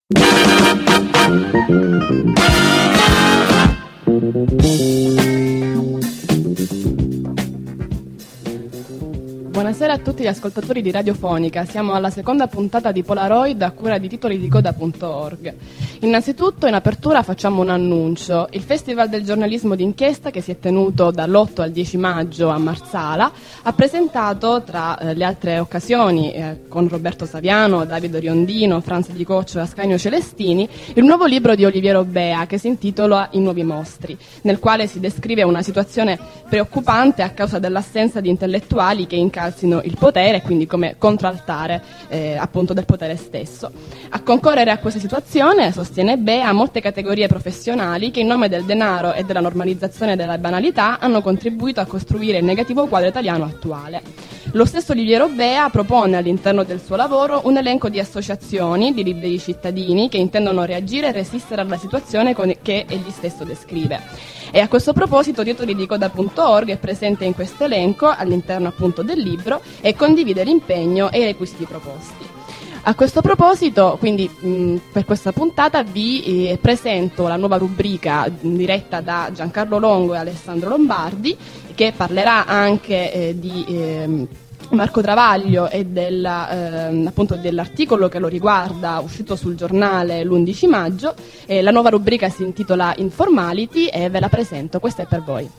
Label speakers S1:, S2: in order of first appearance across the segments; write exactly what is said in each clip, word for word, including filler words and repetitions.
S1: Buonasera a tutti gli ascoltatori di Radiofonica, siamo alla seconda puntata di Polaroid a cura di titoli di coda punto org. Innanzitutto in apertura facciamo un annuncio. Il Festival del giornalismo d'inchiesta, che si è tenuto dall'otto al dieci maggio a Marsala, ha presentato tra eh, le altre occasioni eh, con Roberto Saviano, Davide Riondino, Franz Di Coccio e Ascanio Celestini il nuovo libro di Oliviero Bea che si intitola I nuovi mostri, nel quale si descrive una situazione preoccupante a causa dell'assenza di intellettuali che incalzino il potere e quindi come contraltare eh, appunto del potere stesso. A concorrere a questa situazione, sostiene Bea, molte categorie professionali che in nome del denaro e della normalizzazione della banalità hanno contribuito a costruire il negativo quadro italiano attuale. Lo stesso Oliviero Bea propone all'interno del suo lavoro un elenco di associazioni, di liberi cittadini che intendono reagire e resistere alla situazione con- che egli stesso descrive. E a questo proposito titoli di coda punto org è presente in questo elenco all'interno appunto del libro e condivide l'impegno e i requisiti proposti. A questo proposito, quindi mh, per questa puntata vi eh, presento la nuova rubrica mh, diretta da Giancarlo Longo e Alessandro Lombardi, che parlerà anche eh, di eh, Marco Travaglio e della, eh, appunto dell'articolo che lo riguarda, uscito sul giornale l'undici maggio. Eh, la nuova rubrica si intitola Informality e ve la presento, questa è per voi.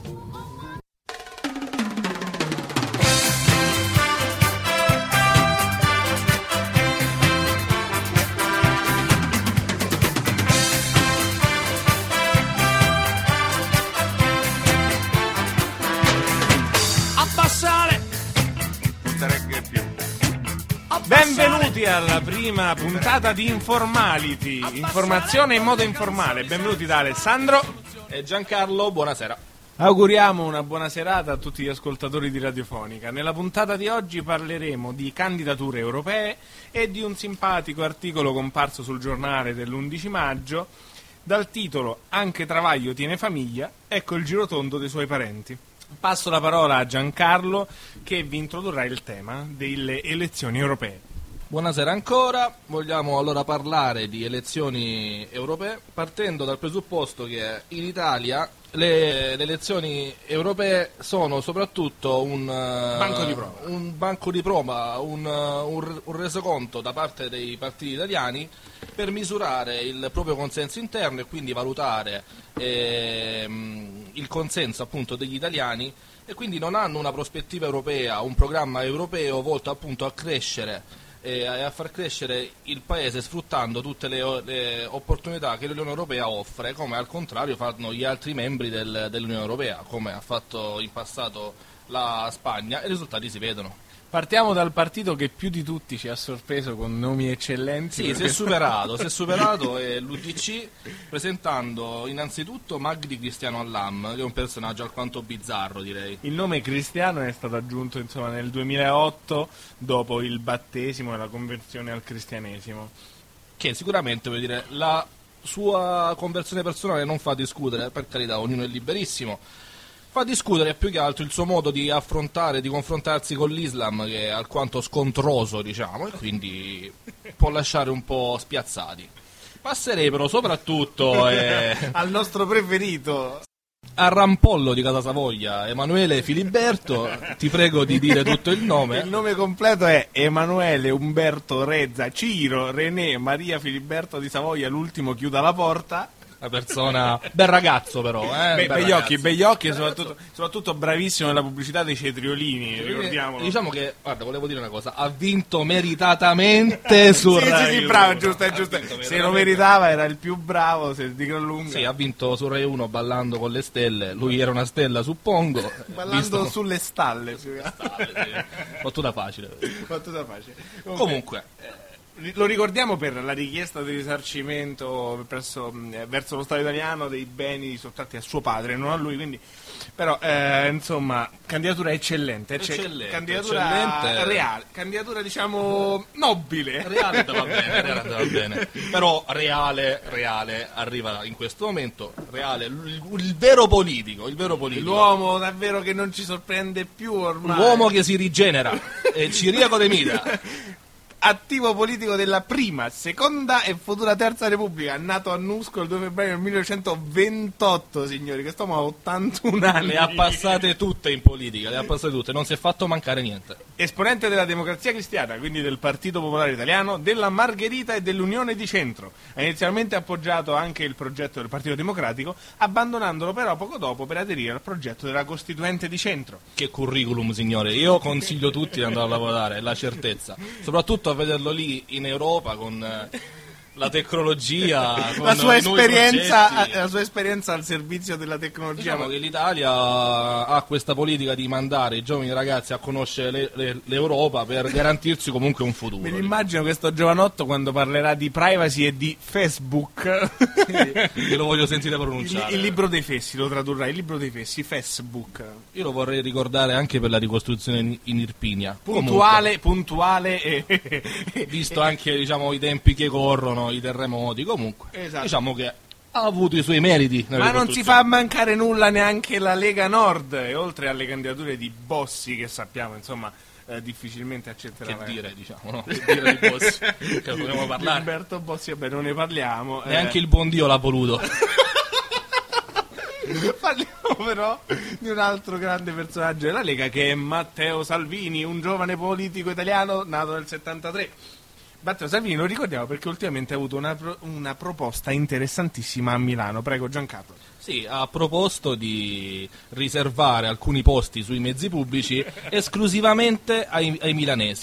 S2: Benvenuti alla prima puntata di Informality, informazione in modo informale. Benvenuti da Alessandro
S3: e Giancarlo, buonasera.
S2: Auguriamo una buona serata a tutti gli ascoltatori di Radiofonica. Nella puntata di oggi parleremo di candidature europee e di un simpatico articolo comparso sul giornale dell'undici maggio dal titolo Anche Travaglio tiene famiglia, ecco il girotondo dei suoi parenti. Passo la parola a Giancarlo che vi introdurrà il tema delle elezioni europee.
S3: Buonasera ancora, vogliamo allora parlare di elezioni europee partendo dal presupposto che in Italia le, le elezioni europee sono soprattutto un
S2: banco di prova,
S3: un, banco di prova, un, un, un resoconto da parte dei partiti italiani per misurare il proprio consenso interno e quindi valutare ehm, il consenso appunto degli italiani, e quindi non hanno una prospettiva europea, un programma europeo volto appunto a crescere e a far crescere il paese sfruttando tutte le, le opportunità che l'Unione Europea offre, come al contrario fanno gli altri membri del, dell'Unione Europea, come ha fatto in passato la Spagna, e i risultati si vedono.
S2: Partiamo dal partito che più di tutti ci ha sorpreso con nomi eccellenti.
S3: Sì, si è superato, si è superato è l'U D C, presentando innanzitutto Magdi Cristiano Allam, che è un personaggio alquanto bizzarro, direi.
S2: Il nome Cristiano è stato aggiunto insomma nel duemilaotto dopo il battesimo e la conversione al cristianesimo.
S3: Che sicuramente, voglio dire, la sua conversione personale non fa discutere, per carità, ognuno è liberissimo. Fa discutere più che altro il suo modo di affrontare, di confrontarsi con l'Islam, che è alquanto scontroso, diciamo, e quindi può lasciare un po' spiazzati. Passerei però soprattutto eh,
S2: al nostro preferito,
S3: al rampollo di Casa Savoia, Emanuele Filiberto. Ti prego di dire tutto il nome.
S2: Il nome completo è Emanuele Umberto Rezza Ciro René Maria Filiberto di Savoia, l'ultimo chiuda la porta.
S3: Una persona, bel ragazzo però, eh?
S2: Be-
S3: begli
S2: occhi, begli occhi e soprattutto, soprattutto bravissimo nella pubblicità dei cetriolini, ricordiamolo.
S3: Diciamo che, guarda, volevo dire una cosa, ha vinto meritatamente su
S2: sì,
S3: Rai
S2: sì, sì,
S3: uno.
S2: bravo, giusto, è giusto. Se lo meritava era il più bravo, se di gran lunga.
S3: Sì, ha vinto su Rai uno ballando con le stelle, lui era una stella, suppongo.
S2: Ballando visto... sulle stalle. Sulle
S3: stalle, sì. Battuta facile.
S2: Battuta facile.
S3: Comunque... Comunque
S2: lo ricordiamo per la richiesta di risarcimento presso, eh, verso lo Stato italiano dei beni sottratti a suo padre, non a lui, quindi però eh, insomma candidatura eccellente,
S3: eccellente
S2: candidatura
S3: eccellente.
S2: reale, candidatura diciamo nobile.
S3: Reale va bene, reale va bene. Però reale, reale arriva in questo momento, reale il, il vero politico, il vero politico.
S2: L'uomo davvero che non ci sorprende più ormai.
S3: L'uomo che si rigenera, è Ciriaco De Mita.
S2: attivo politico della prima, seconda e futura terza repubblica, nato a Nusco il due febbraio del millenovecentoventotto, signori, che stiamo a ottantuno anni.
S3: Le ha passate tutte in politica, le ha passate tutte, non si è fatto mancare niente.
S2: Esponente della Democrazia Cristiana, quindi del Partito Popolare Italiano, della Margherita e dell'Unione di Centro. Ha inizialmente appoggiato anche il progetto del Partito Democratico, abbandonandolo però poco dopo per aderire al progetto della Costituente di Centro.
S3: Che curriculum, signore, io consiglio tutti di andare a lavorare, è la certezza, soprattutto a vederlo lì in Europa con eh, la tecnologia, con
S2: la sua
S3: i nuovi
S2: esperienza,
S3: progetti.
S2: la sua esperienza al servizio della tecnologia.
S3: Diciamo che l'Italia ha questa politica di mandare i giovani ragazzi a conoscere le, le, l'Europa per garantirsi comunque un futuro.
S2: Me immagino questo giovanotto quando parlerà di privacy e di Facebook.
S3: Io lo voglio sentire pronunciare.
S2: Il, il libro dei fessi lo tradurrà, il libro dei fessi, Facebook.
S3: Io lo vorrei ricordare anche per la ricostruzione in, in Irpinia.
S2: Puntuale, comunque, puntuale e...
S3: visto anche, diciamo, i tempi che corrono, i terremoti, comunque
S2: esatto.
S3: Diciamo che ha avuto i suoi meriti.
S2: Ma non si fa mancare nulla neanche la Lega Nord, e oltre alle candidature di Bossi, che sappiamo insomma eh, difficilmente accetterà.
S3: Che dire, diciamo, no? Che dire di Bossi? Che dobbiamo parlare.
S2: Umberto Bossi, vabbè, non ne parliamo.
S3: Neanche
S2: eh.
S3: il buon Dio l'ha voluto.
S2: Parliamo però di un altro grande personaggio della Lega, che è Matteo Salvini, un giovane politico italiano nato nel settantatré. Matteo Salvini lo ricordiamo perché ultimamente ha avuto una, pro- una proposta interessantissima a Milano. Prego, Giancarlo.
S3: Sì, ha proposto di riservare alcuni posti sui mezzi pubblici esclusivamente ai, ai milanesi.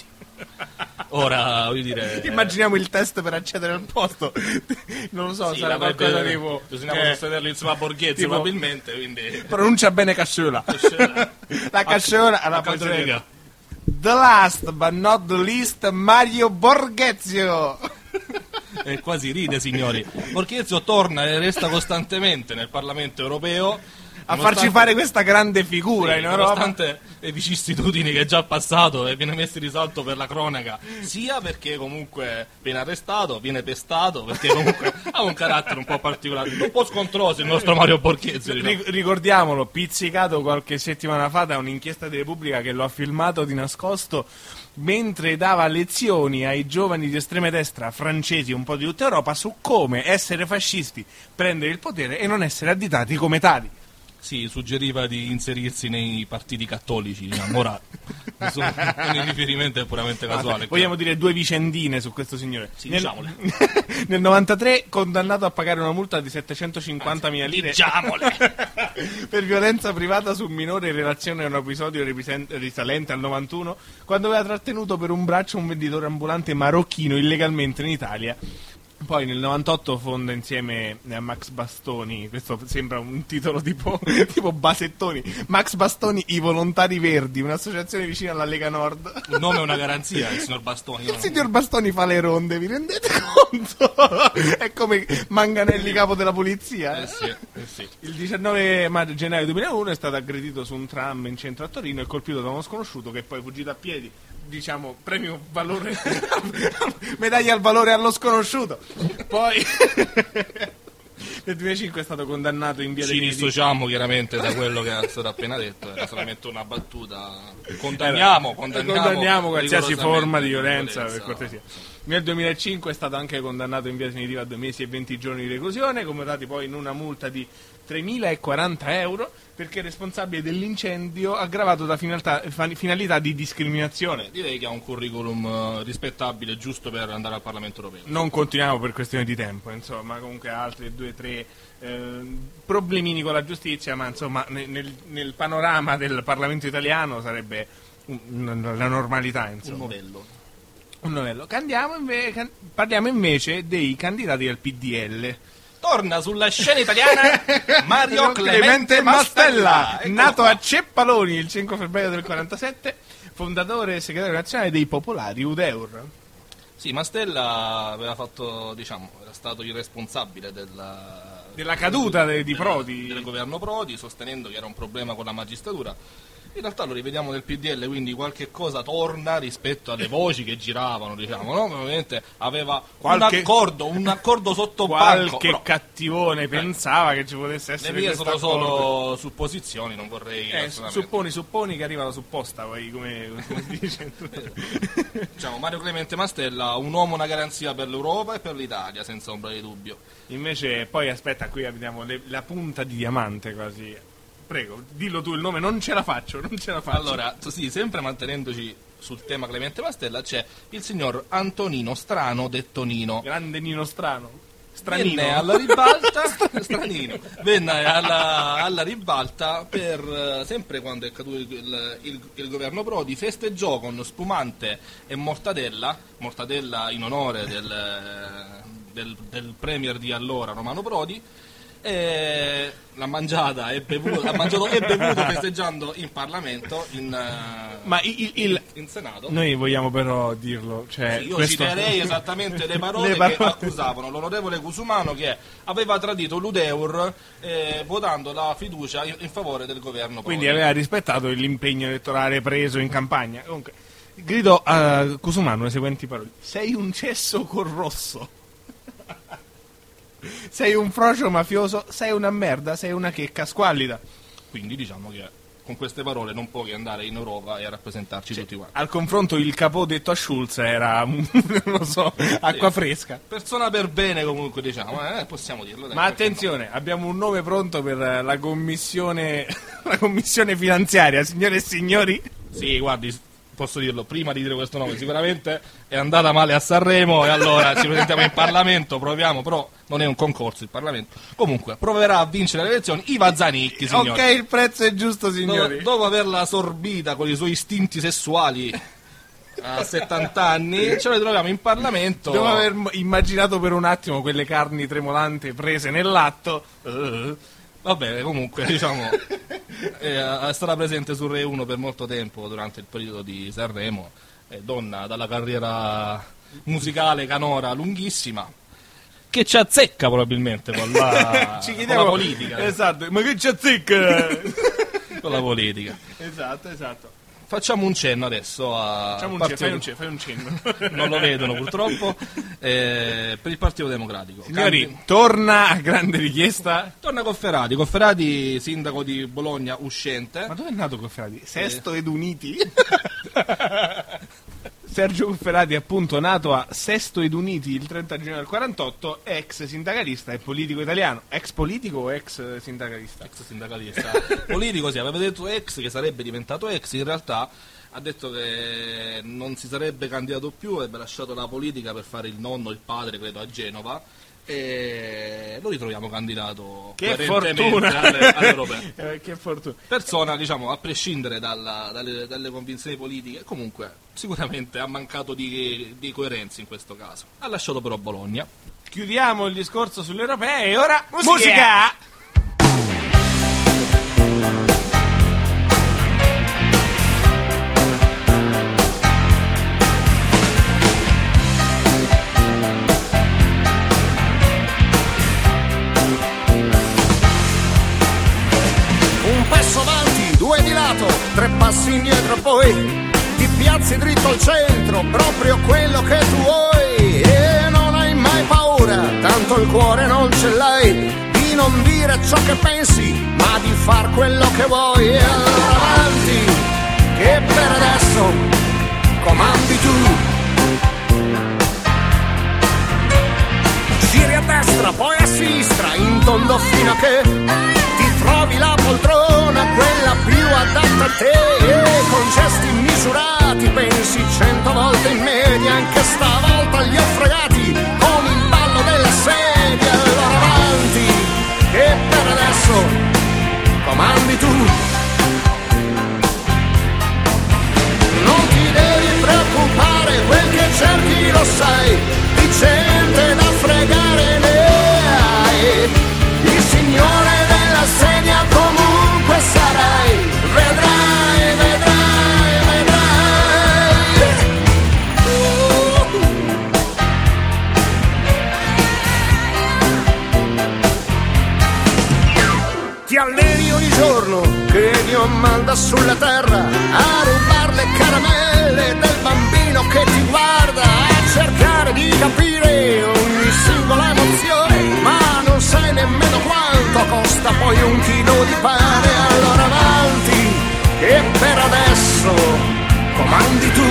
S3: Ora, voglio dire...
S2: Immaginiamo il test per accedere al posto. Non lo so,
S3: sì,
S2: sarà qualcosa tipo...
S3: Bisognava
S2: eh,
S3: sostenerlo insieme a Borghezio,
S2: tipo,
S3: probabilmente, quindi...
S2: Pronuncia bene Casciola. La Casciola... Allora, poi the last but not the least, Mario Borghezio.
S3: E quasi ride, signori. Borghezio torna e resta costantemente nel Parlamento europeo
S2: a farci fare questa grande figura, sì, in Europa,
S3: nonostante le vicissitudini che è già passato e viene messo in risalto per la cronaca, sia perché comunque viene arrestato, viene pestato, perché comunque ha un carattere un po' particolare, un po' scontroso il nostro Mario Borghezio, diciamo.
S2: Ricordiamolo, pizzicato qualche settimana fa da un'inchiesta di Repubblica che lo ha filmato di nascosto mentre dava lezioni ai giovani di estrema destra francesi, un po' di tutta Europa, su come essere fascisti, prendere il potere e non essere additati come tali.
S3: Sì, suggeriva di inserirsi nei partiti cattolici, diciamo. Ora nessun, il riferimento è puramente casuale.
S2: Ah, vogliamo dire due vicendine su questo signore.
S3: Sì,
S2: nel,
S3: diciamole.
S2: Nel novantatré condannato a pagare una multa di settecentocinquantamila lire
S3: diciamole.
S2: per violenza privata su un minore in relazione a un episodio risalente al novantuno, quando aveva trattenuto per un braccio un venditore ambulante marocchino illegalmente in Italia. Poi nel novantotto fonda insieme a Max Bastoni, questo sembra un titolo tipo, tipo Basettoni, Max Bastoni i Volontari Verdi, un'associazione vicina alla Lega Nord.
S3: Il nome è una garanzia, il signor Bastoni.
S2: Il signor Bastoni fa le ronde, vi rendete conto? È come Manganelli, capo della polizia.
S3: Eh sì, eh sì.
S2: Il diciannove gennaio duemilauno è stato aggredito su un tram in centro a Torino e colpito da uno sconosciuto che poi è fuggito a piedi. Diciamo, premio valore, medaglia al valore allo sconosciuto. Poi nel duemilacinque è stato condannato in via
S3: Ci
S2: definitiva.
S3: dissociamo chiaramente da quello che è stato appena detto, era solamente una battuta. Condanniamo, condanniamo,
S2: condanniamo qualsiasi forma di violenza,
S3: violenza,
S2: per cortesia. Nel duemilacinque è stato anche condannato in via definitiva a due mesi e venti giorni di reclusione, commutati poi in una multa di tremilaquaranta euro perché è responsabile dell'incendio aggravato da finalità, finalità di discriminazione.
S3: Direi che ha un curriculum uh, rispettabile, giusto per andare al Parlamento europeo.
S2: Non continuiamo per questione di tempo, insomma, comunque altri due o tre eh, problemini con la giustizia, ma insomma nel, nel panorama del Parlamento italiano sarebbe un, un, la normalità, insomma.
S3: Un novello.
S2: Un novello. Candiamo inve- can- parliamo invece dei candidati del P D L.
S3: Torna sulla scena italiana Mario Clemente,
S2: Clemente Mastella,
S3: Mastella
S2: nato a Ceppaloni il cinque febbraio del quarantasette, fondatore e segretario nazionale dei Popolari Udeur.
S3: Sì, Mastella aveva fatto, diciamo, era stato il responsabile della,
S2: della caduta de, di Prodi,
S3: del governo Prodi, sostenendo che era un problema con la magistratura. In realtà lo rivediamo nel P D L, quindi qualche cosa torna rispetto alle voci che giravano, diciamo, no? Ovviamente aveva qualche, un accordo, un accordo sotto
S2: qualche
S3: banco. Qualche
S2: cattivone eh. pensava che ci potesse essere.
S3: Le mie sono solo supposizioni, non vorrei
S2: eh, supponi, supponi che arrivano su posta, poi come, come si dice.
S3: Diciamo, Mario Clemente Mastella, un uomo, una garanzia per l'Europa e per l'Italia, senza ombra di dubbio.
S2: Invece, poi aspetta, qui abbiamo le, la punta di diamante quasi. Prego, dillo tu il nome, non ce la faccio, non ce la faccio.
S3: Allora, sì, sempre mantenendoci sul tema Clemente Mastella, c'è il signor Antonino Strano, detto Nino.
S2: Grande Nino Strano. Stranino.
S3: Venne alla ribalta, stranino, venne alla, alla ribalta per, sempre quando è caduto il, il, il governo Prodi, festeggiò con spumante e mortadella, mortadella in onore del, del, del premier di allora, Romano Prodi, e l'ha mangiata e bevuto, l'ha mangiato e bevuto festeggiando in Parlamento, in,
S2: Ma il, il,
S3: in Senato.
S2: Noi vogliamo però dirlo, cioè,
S3: sì, io
S2: questo...
S3: citerei esattamente le parole,
S2: le parole
S3: che accusavano l'onorevole Cusumano, che aveva tradito l'Udeur eh, votando la fiducia in, in favore del governo Prodi.
S2: Quindi aveva rispettato l'impegno elettorale preso in campagna. Comunque, grido a Cusumano le seguenti parole: sei un cesso corrosso. Sei un frocio mafioso, sei una merda, sei una checca squallida.
S3: Quindi diciamo che con queste parole non puoi andare in Europa e a rappresentarci
S2: cioè,
S3: tutti quanti.
S2: Al confronto il capò detto a Schulz era, non lo so, acqua sì. fresca.
S3: Persona per bene comunque, diciamo, eh, possiamo dirlo. Dai,
S2: ma attenzione, abbiamo un nome pronto per la commissione, la commissione finanziaria, signore e signori.
S3: Sì, guardi, posso dirlo, prima di dire questo nome, sicuramente è andata male a Sanremo e allora ci presentiamo in Parlamento, proviamo, però non è un concorso il Parlamento. Comunque, proverà a vincere le elezioni Iva Zanicchi, signori.
S2: Ok, il prezzo è giusto, signori.
S3: Do- dopo averla sorbita con i suoi istinti sessuali a settanta anni, ce la troviamo in Parlamento.
S2: Dopo aver immaginato per un attimo quelle carni tremolanti prese nell'atto.
S3: Uh. Va bene, comunque, diciamo, è stata presente su Rai uno per molto tempo durante il periodo di Sanremo, è donna dalla carriera musicale canora lunghissima, che ci azzecca probabilmente con la,
S2: ci
S3: con la politica.
S2: Esatto, ma che ci azzecca?
S3: Con la politica.
S2: Esatto, esatto.
S3: Facciamo un cenno adesso a
S2: Facciamo un cenno, fai un cenno, fai un cenno.
S3: Non lo vedono purtroppo. Eh, per il Partito Democratico.
S2: Signori,
S3: Candi...
S2: torna a grande richiesta.
S3: Torna Cofferati, Cofferati sindaco di Bologna uscente.
S2: Ma dove è nato Cofferati? Sesto eh. ed Uniti? Sergio Cofferati, appunto, nato a Sesto ed Uniti il trenta giugno del quarantotto, ex sindacalista e politico italiano. Ex politico o ex sindacalista?
S3: Ex sindacalista. Politico, sì, aveva detto ex, che sarebbe diventato ex, in realtà ha detto che non si sarebbe candidato più, avrebbe lasciato la politica per fare il nonno, il padre, credo, a Genova, e lo ritroviamo candidato
S2: che fortuna
S3: alle, alle europee.
S2: eh, che fortuna.
S3: Persona, diciamo, a prescindere dalla, dalle, dalle convinzioni politiche, comunque sicuramente ha mancato di, di coerenza in questo caso. Ha lasciato però Bologna.
S2: Chiudiamo il discorso sulle europee e ora musica! musica!
S4: Due di lato, tre passi indietro, poi ti piazzi dritto al centro, proprio quello che tu vuoi. E non hai mai paura, tanto il cuore non ce l'hai, di non dire ciò che pensi, ma di far quello che vuoi. E allora avanti, che per adesso comandi tu. Giri a destra, poi a sinistra, in tondo fino a che trovi la poltrona, quella più adatta a te, e con gesti misurati pensi cento volte in media, anche stavolta li ho fregati con il ballo della sedia. Allora avanti, che per adesso comandi tu. Non ti devi preoccupare, quel che cerchi lo sai, di gente da fregare ne hai. Il Signore della sedia comunque sarai, vedrai, vedrai, vedrai. Uh. giorno che Dio manda sulla terra a rubare le caramelle del bambino che ti guarda, a cercare di capire ogni singola emozione, ma non sai nemmeno quanto costa poi un chilo di pane. Allora avanti, che per adesso comandi tu.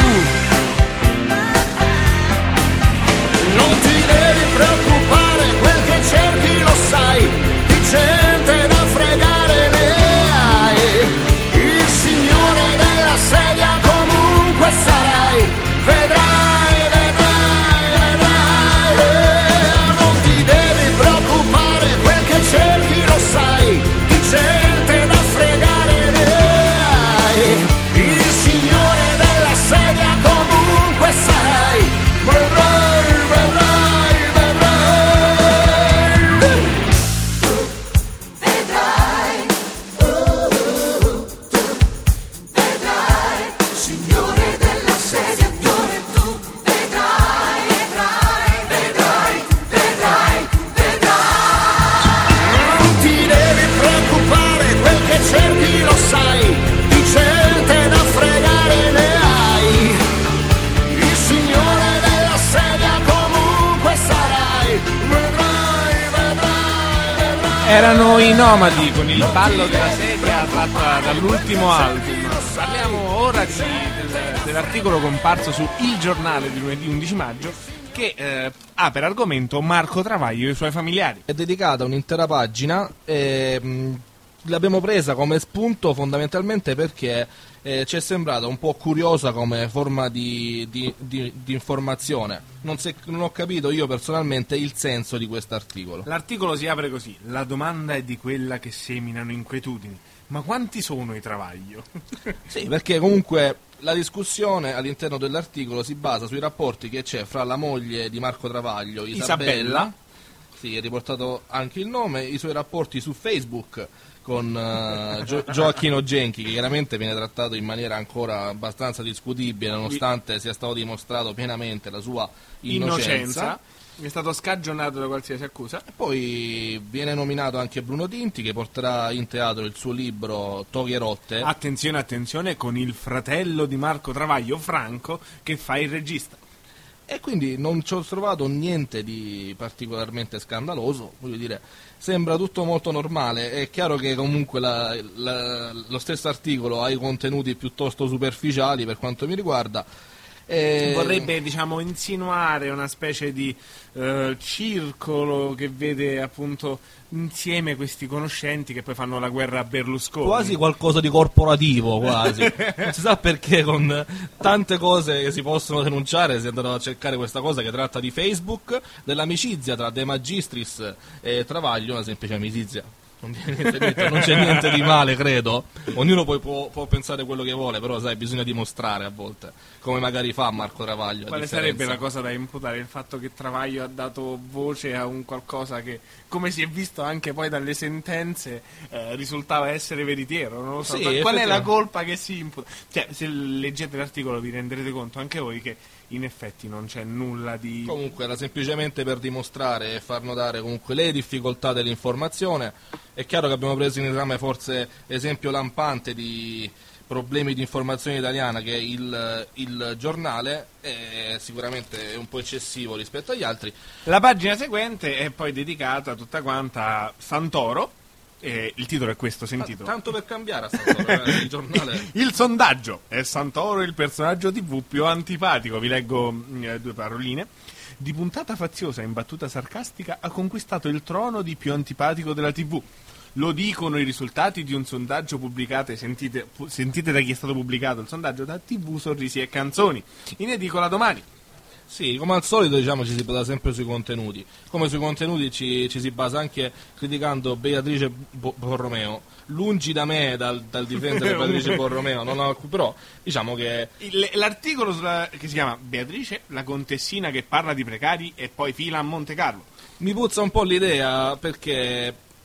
S4: Non ti devi preoccupare, quel che cerchi lo sai, di gente da fregare ne hai. Il signore della sedia comunque sarai, vedrai, vedrai, vedrai. Non ti devi preoccupare, quel che cerchi lo sai, di gente da fregare ne hai. Il signore della sedia comunque sarai, vedrai, vedrai, vedrai. Vedrai, vedrai, signore della sedia, signore tu, vedrai, vedrai, vedrai, vedrai, vedrai. Non ti devi preoccupare, quel che cerchi lo sai, di gente da fregare ne hai. Il signore della sedia comunque sarai, vedrai, vedrai, vedrai.
S2: Erano i Nomadi con il ballo della sedia tratta dall'ultimo album. Parliamo ora di, del, dell'articolo comparso su Il Giornale di lunedì undici maggio che eh, ha per argomento Marco Travaglio e i suoi familiari.
S3: È dedicata un'intera pagina e mh, l'abbiamo presa come spunto fondamentalmente perché eh, ci è sembrata un po' curiosa come forma di, di, di, di informazione. Non, se, non ho capito io personalmente il senso di quest'articolo.
S2: L'articolo si apre così: la domanda è di quella che seminano inquietudini. Ma quanti sono i Travaglio?
S3: Sì, perché comunque la discussione all'interno dell'articolo si basa sui rapporti che c'è fra la moglie di Marco Travaglio, Isabella,
S2: Isabella.
S3: Sì, è riportato anche il nome, i suoi rapporti su Facebook con uh, Gio- Gioacchino Genchi, che chiaramente viene trattato in maniera ancora abbastanza discutibile, nonostante sia stato dimostrato pienamente la sua innocenza.
S2: Innocenza. È stato scagionato da qualsiasi accusa.
S3: E poi viene nominato anche Bruno Tinti, che porterà in teatro il suo libro Toghe rotte.
S2: Attenzione, attenzione, con il fratello di Marco Travaglio, Franco, che fa il regista.
S3: E quindi non ci ho trovato niente di particolarmente scandaloso, voglio dire, sembra tutto molto normale. È chiaro che comunque la, la, lo stesso articolo ha i contenuti piuttosto superficiali per quanto mi riguarda.
S2: E vorrebbe, diciamo, insinuare una specie di eh, circolo che vede appunto insieme questi conoscenti che poi fanno la guerra a Berlusconi.
S3: Quasi qualcosa di corporativo, quasi. Non si sa perché con tante cose che si possono denunciare si andano a cercare questa cosa che tratta di Facebook, dell'amicizia tra De Magistris e Travaglio, una semplice amicizia. Non c'è, niente, non c'è niente di male, credo. Ognuno poi può, può pensare quello che vuole, però sai, bisogna dimostrare a volte, come magari fa Marco Travaglio.
S2: Quale sarebbe la cosa da imputare? Il fatto che Travaglio ha dato voce a un qualcosa che, come si è visto anche poi dalle sentenze, eh, risultava essere veritiero, non lo so.
S3: Sì,
S2: qual è la colpa che si imputa? Cioè, se leggete l'articolo vi renderete conto anche voi che in effetti non c'è nulla di...
S3: Comunque era semplicemente per dimostrare e far notare comunque le difficoltà dell'informazione. È chiaro che abbiamo preso in esame forse esempio lampante di problemi di informazione italiana che è il, il giornale, è sicuramente è un po' eccessivo rispetto agli altri.
S2: La pagina seguente è poi dedicata tutta quanta a Santoro. Eh, il titolo è questo, sentito.
S3: Ah, tanto per cambiare a Santoro, eh, il giornale.
S2: Il sondaggio: è Santoro il personaggio tivù più antipatico? Vi leggo eh, due paroline. Di puntata faziosa in battuta sarcastica ha conquistato il trono di più antipatico della tivù. Lo dicono i risultati di un sondaggio pubblicato, sentite, pu- sentite da chi è stato pubblicato il sondaggio, da tivù, sorrisi e canzoni, in edicola domani.
S3: Sì, come al solito diciamo ci si basa sempre sui contenuti. Come sui contenuti ci, ci si basa anche criticando Beatrice Bo- Borromeo. Lungi da me dal, dal difendere Beatrice Borromeo, non ho, però diciamo che...
S2: Il, l'articolo sulla, che si chiama Beatrice, la contessina che parla di precari e poi fila a Monte Carlo.
S3: Mi puzza un po' l'idea perché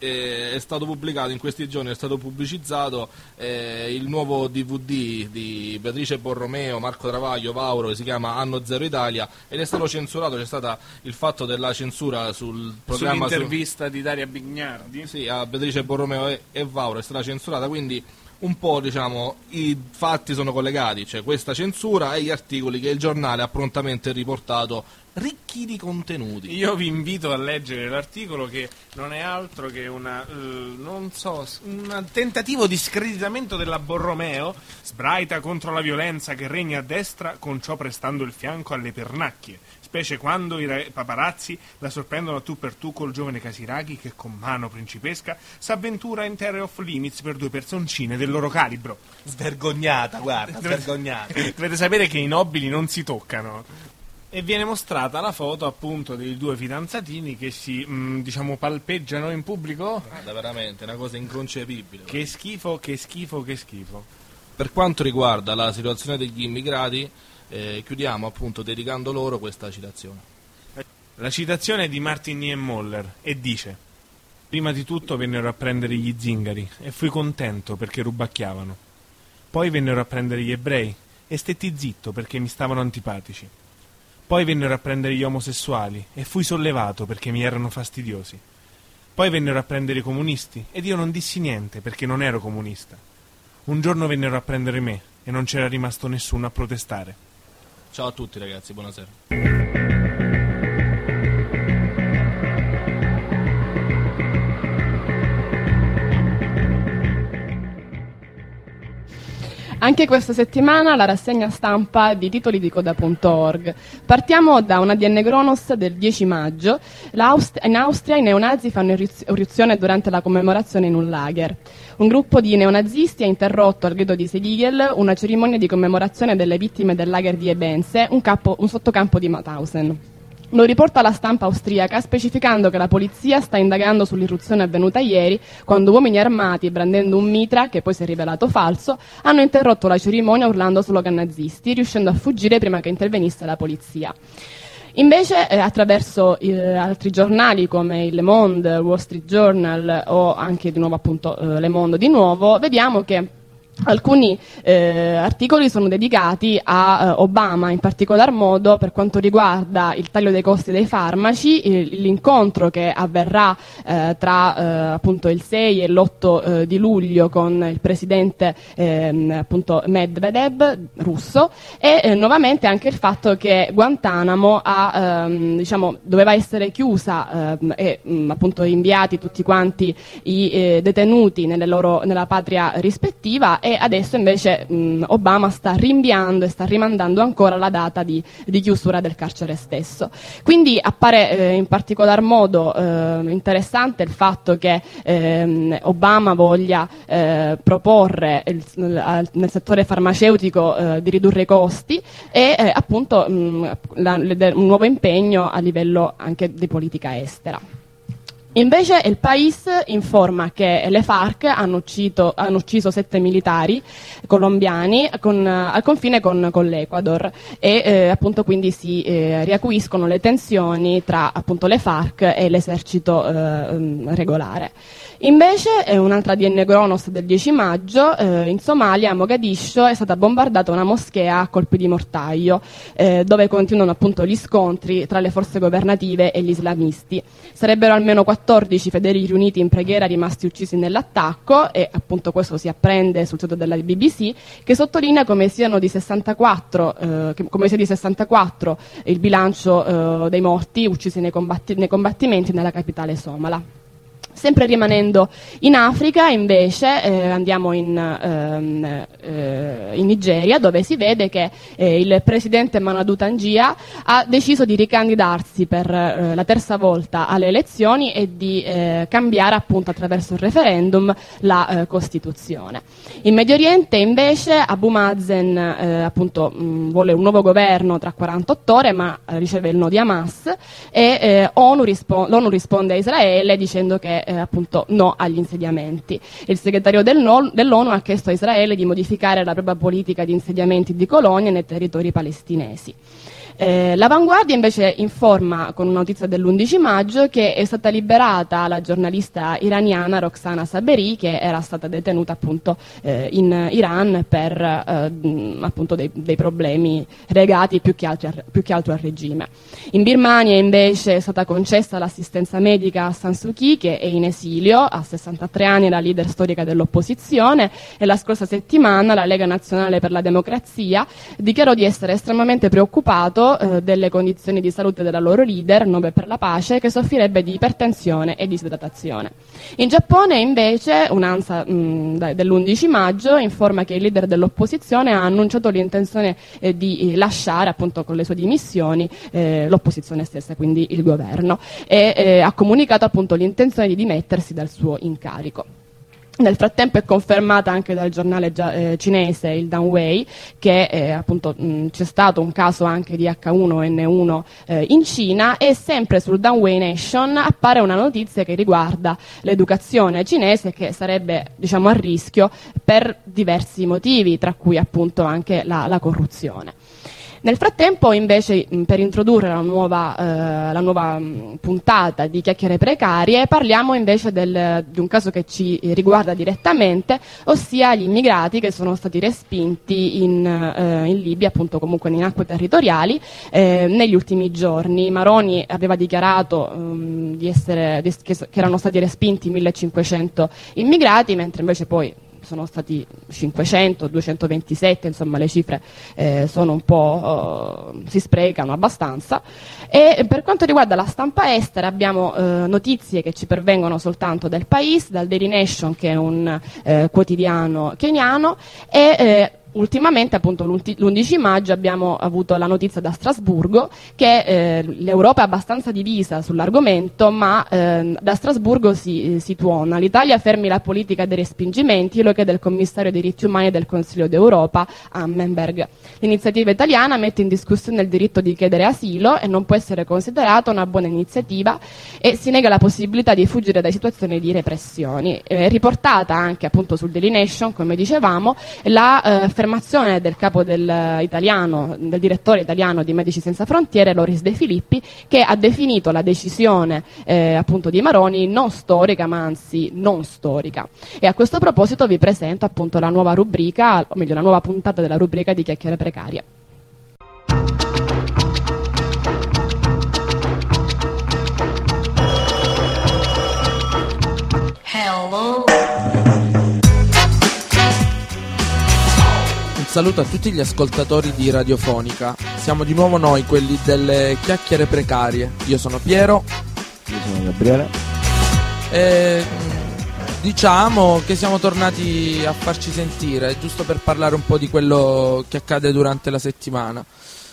S3: eh, è stato pubblicato in questi giorni, è stato pubblicizzato eh, il nuovo D V D di Beatrice Borromeo, Marco Travaglio, Vauro, che si chiama Anno Zero Italia, ed è stato censurato. C'è stata il fatto della censura sul programma,
S2: sull'intervista su... di Daria Bignardi.
S3: Sì, a Beatrice Borromeo e, e Vauro è stata censurata, quindi un po', diciamo, i fatti sono collegati, cioè questa censura e gli articoli che il giornale ha prontamente riportato ricchi di contenuti.
S2: Io vi invito a leggere l'articolo, che non è altro che una uh, non so, un tentativo di screditamento della Borromeo, sbraita contro la violenza che regna a destra, con ciò prestando il fianco alle pernacchie, specie quando i re- paparazzi la sorprendono a tu per tu col giovane Casiraghi che con mano principesca s'avventura in terre off limits per due personcine del loro calibro.
S5: Svergognata, guarda, svergognata.
S2: Dovete sapere che i nobili non si toccano. E viene mostrata la foto appunto dei due fidanzatini che si, mh, diciamo, palpeggiano in pubblico.
S3: Guarda, veramente, una cosa inconcepibile.
S2: Che schifo, che schifo, che schifo.
S3: Per quanto riguarda la situazione degli immigrati, eh, chiudiamo appunto dedicando loro questa citazione.
S2: La citazione è di Martin Niemöller e dice: prima di tutto vennero a prendere gli zingari e fui contento perché rubacchiavano. Poi vennero a prendere gli ebrei e stetti zitto perché mi stavano antipatici. Poi vennero a prendere gli omosessuali e fui sollevato perché mi erano fastidiosi. Poi vennero a prendere i comunisti ed io non dissi niente perché non ero comunista. Un giorno vennero a prendere me e non c'era rimasto nessuno a protestare.
S3: Ciao a tutti ragazzi, buonasera.
S1: Anche questa settimana la rassegna stampa di titoli di coda punto org. Partiamo da una A D N Kronos del dieci maggio. L'Aust- in Austria i neonazi fanno irruzione durante la commemorazione in un lager. Un gruppo di neonazisti ha interrotto al grido di Segigel una cerimonia di commemorazione delle vittime del lager di Ebense, un, capo, un sottocampo di Mauthausen. Lo riporta la stampa austriaca, specificando che la polizia sta indagando sull'irruzione avvenuta ieri, quando uomini armati, brandendo un mitra, che poi si è rivelato falso, hanno interrotto la cerimonia urlando slogan nazisti, riuscendo a fuggire prima che intervenisse la polizia. Invece, eh, attraverso eh, altri giornali come il Le Monde, Wall Street Journal o anche di nuovo appunto eh, Le Monde di nuovo, vediamo che alcuni eh, articoli sono dedicati a eh, Obama, in particolar modo per quanto riguarda il taglio dei costi dei farmaci, il, l'incontro che avverrà eh, tra eh, appunto il sei e l'otto eh, di luglio con il presidente eh, appunto Medvedev russo, e eh, nuovamente anche il fatto che Guantanamo ha, ehm, diciamo, doveva essere chiusa ehm, e mh, appunto inviati tutti quanti i eh, detenuti nelle loro, nella patria rispettiva, e adesso invece mh, Obama sta rinviando e sta rimandando ancora la data di, di chiusura del carcere stesso. Quindi appare eh, in particolar modo eh, interessante il fatto che eh, Obama voglia eh, proporre il, nel settore farmaceutico eh, di ridurre i costi e eh, appunto mh, la, le, un nuovo impegno a livello anche di politica estera. Invece il País informa che le FARC hanno ucciso, hanno ucciso sette militari colombiani con, al confine con, con l'Ecuador e eh, appunto quindi si eh, riacuiscono le tensioni tra appunto le FARC e l'esercito eh, regolare. Invece è un'altra A D N Kronos del dieci maggio, eh, in Somalia, a Mogadiscio, è stata bombardata una moschea a colpi di mortaio, eh, dove continuano appunto gli scontri tra le forze governative e gli islamisti. Sarebbero almeno quattordici fedeli riuniti in preghiera rimasti uccisi nell'attacco, e appunto questo si apprende sul sito della B B C, che sottolinea come siano di sessantaquattro, eh, come sia di sessantaquattro il bilancio eh, dei morti uccisi nei, combatti- nei combattimenti nella capitale somala. Sempre rimanendo in Africa, invece, eh, andiamo in, ehm, eh, in Nigeria, dove si vede che eh, il presidente Mamadou Tangia ha deciso di ricandidarsi per eh, la terza volta alle elezioni e di eh, cambiare appunto attraverso il referendum la eh, Costituzione. In Medio Oriente, invece, Abu Mazen eh, appunto mh, vuole un nuovo governo tra quarantotto ore, ma eh, riceve il no di Hamas, e eh, ONU rispo- l'ONU risponde a Israele dicendo che Eh, appunto no agli insediamenti. Il segretario del no, dell'ONU ha chiesto a Israele di modificare la propria politica di insediamenti di colonie nei territori palestinesi. Eh, L'Avanguardia invece informa con una notizia dell'undici maggio che è stata liberata la giornalista iraniana Roxana Saberi, che era stata detenuta appunto eh, in Iran per eh, appunto dei, dei problemi legati più che, altro, più che altro al regime. In Birmania invece è stata concessa l'assistenza medica a San Suu Kyi, che è in esilio, a sessantatré anni, la leader storica dell'opposizione, e la scorsa settimana la Lega Nazionale per la Democrazia dichiarò di essere estremamente preoccupato eh, delle condizioni di salute della loro leader, Nobel per la pace, che soffrirebbe di ipertensione e disidratazione. In Giappone invece un'ANSA mh, dell'undici maggio informa che il leader dell'opposizione ha annunciato l'intenzione eh, di lasciare appunto con le sue dimissioni eh, l'opposizione stessa, quindi il governo, e eh, ha comunicato appunto l'intenzione di dimettersi dal suo incarico. Nel frattempo è confermata anche dal giornale gia- eh, cinese, il Danwei, che eh, appunto mh, c'è stato un caso anche di acca uno enne uno eh, in Cina, e sempre sul Danwei Nation appare una notizia che riguarda l'educazione cinese, che sarebbe, diciamo, a rischio per diversi motivi, tra cui appunto anche la, la corruzione. Nel frattempo, invece, per introdurre la nuova, eh, la nuova mh, puntata di Chiacchiere Precarie, parliamo invece del, di un caso che ci riguarda direttamente, ossia gli immigrati che sono stati respinti in, eh, in Libia, appunto comunque in acque territoriali, eh, negli ultimi giorni. Maroni aveva dichiarato um, di essere, di, che, che erano stati respinti millecinquecento immigrati, mentre invece poi sono stati cinquecento, duecentoventisette, insomma le cifre eh, sono un po', uh, si sprecano abbastanza. E per quanto riguarda la stampa estera abbiamo eh, notizie che ci pervengono soltanto del País, dal Daily Nation, che è un eh, quotidiano keniano, e eh, ultimamente, appunto l'undici maggio, abbiamo avuto la notizia da Strasburgo che eh, l'Europa è abbastanza divisa sull'argomento, ma eh, da Strasburgo si, si tuona: l'Italia fermi la politica dei respingimenti, lo chiede il commissario dei diritti umani del Consiglio d'Europa, Ammenberg. L'iniziativa italiana mette in discussione il diritto di chiedere asilo e non può essere considerata una buona iniziativa, e si nega la possibilità di fuggire da situazioni di repressioni. È riportata anche appunto sul Daily Nation, come dicevamo, la eh, affermazione del capo del italiano, del direttore italiano di Medici Senza Frontiere, Loris De Filippi, che ha definito la decisione eh, appunto di Maroni non storica, ma anzi non storica. E a questo proposito vi presento appunto la nuova rubrica, o meglio la nuova puntata della rubrica di Chiacchiere Precarie.
S6: Hello.
S7: Saluto a tutti gli ascoltatori di Radiofonica. Siamo di nuovo noi, quelli delle Chiacchiere Precarie. Io sono Piero.
S8: Io sono Gabriele.
S7: E diciamo che siamo tornati a farci sentire, giusto per parlare un po' di quello che accade durante la settimana.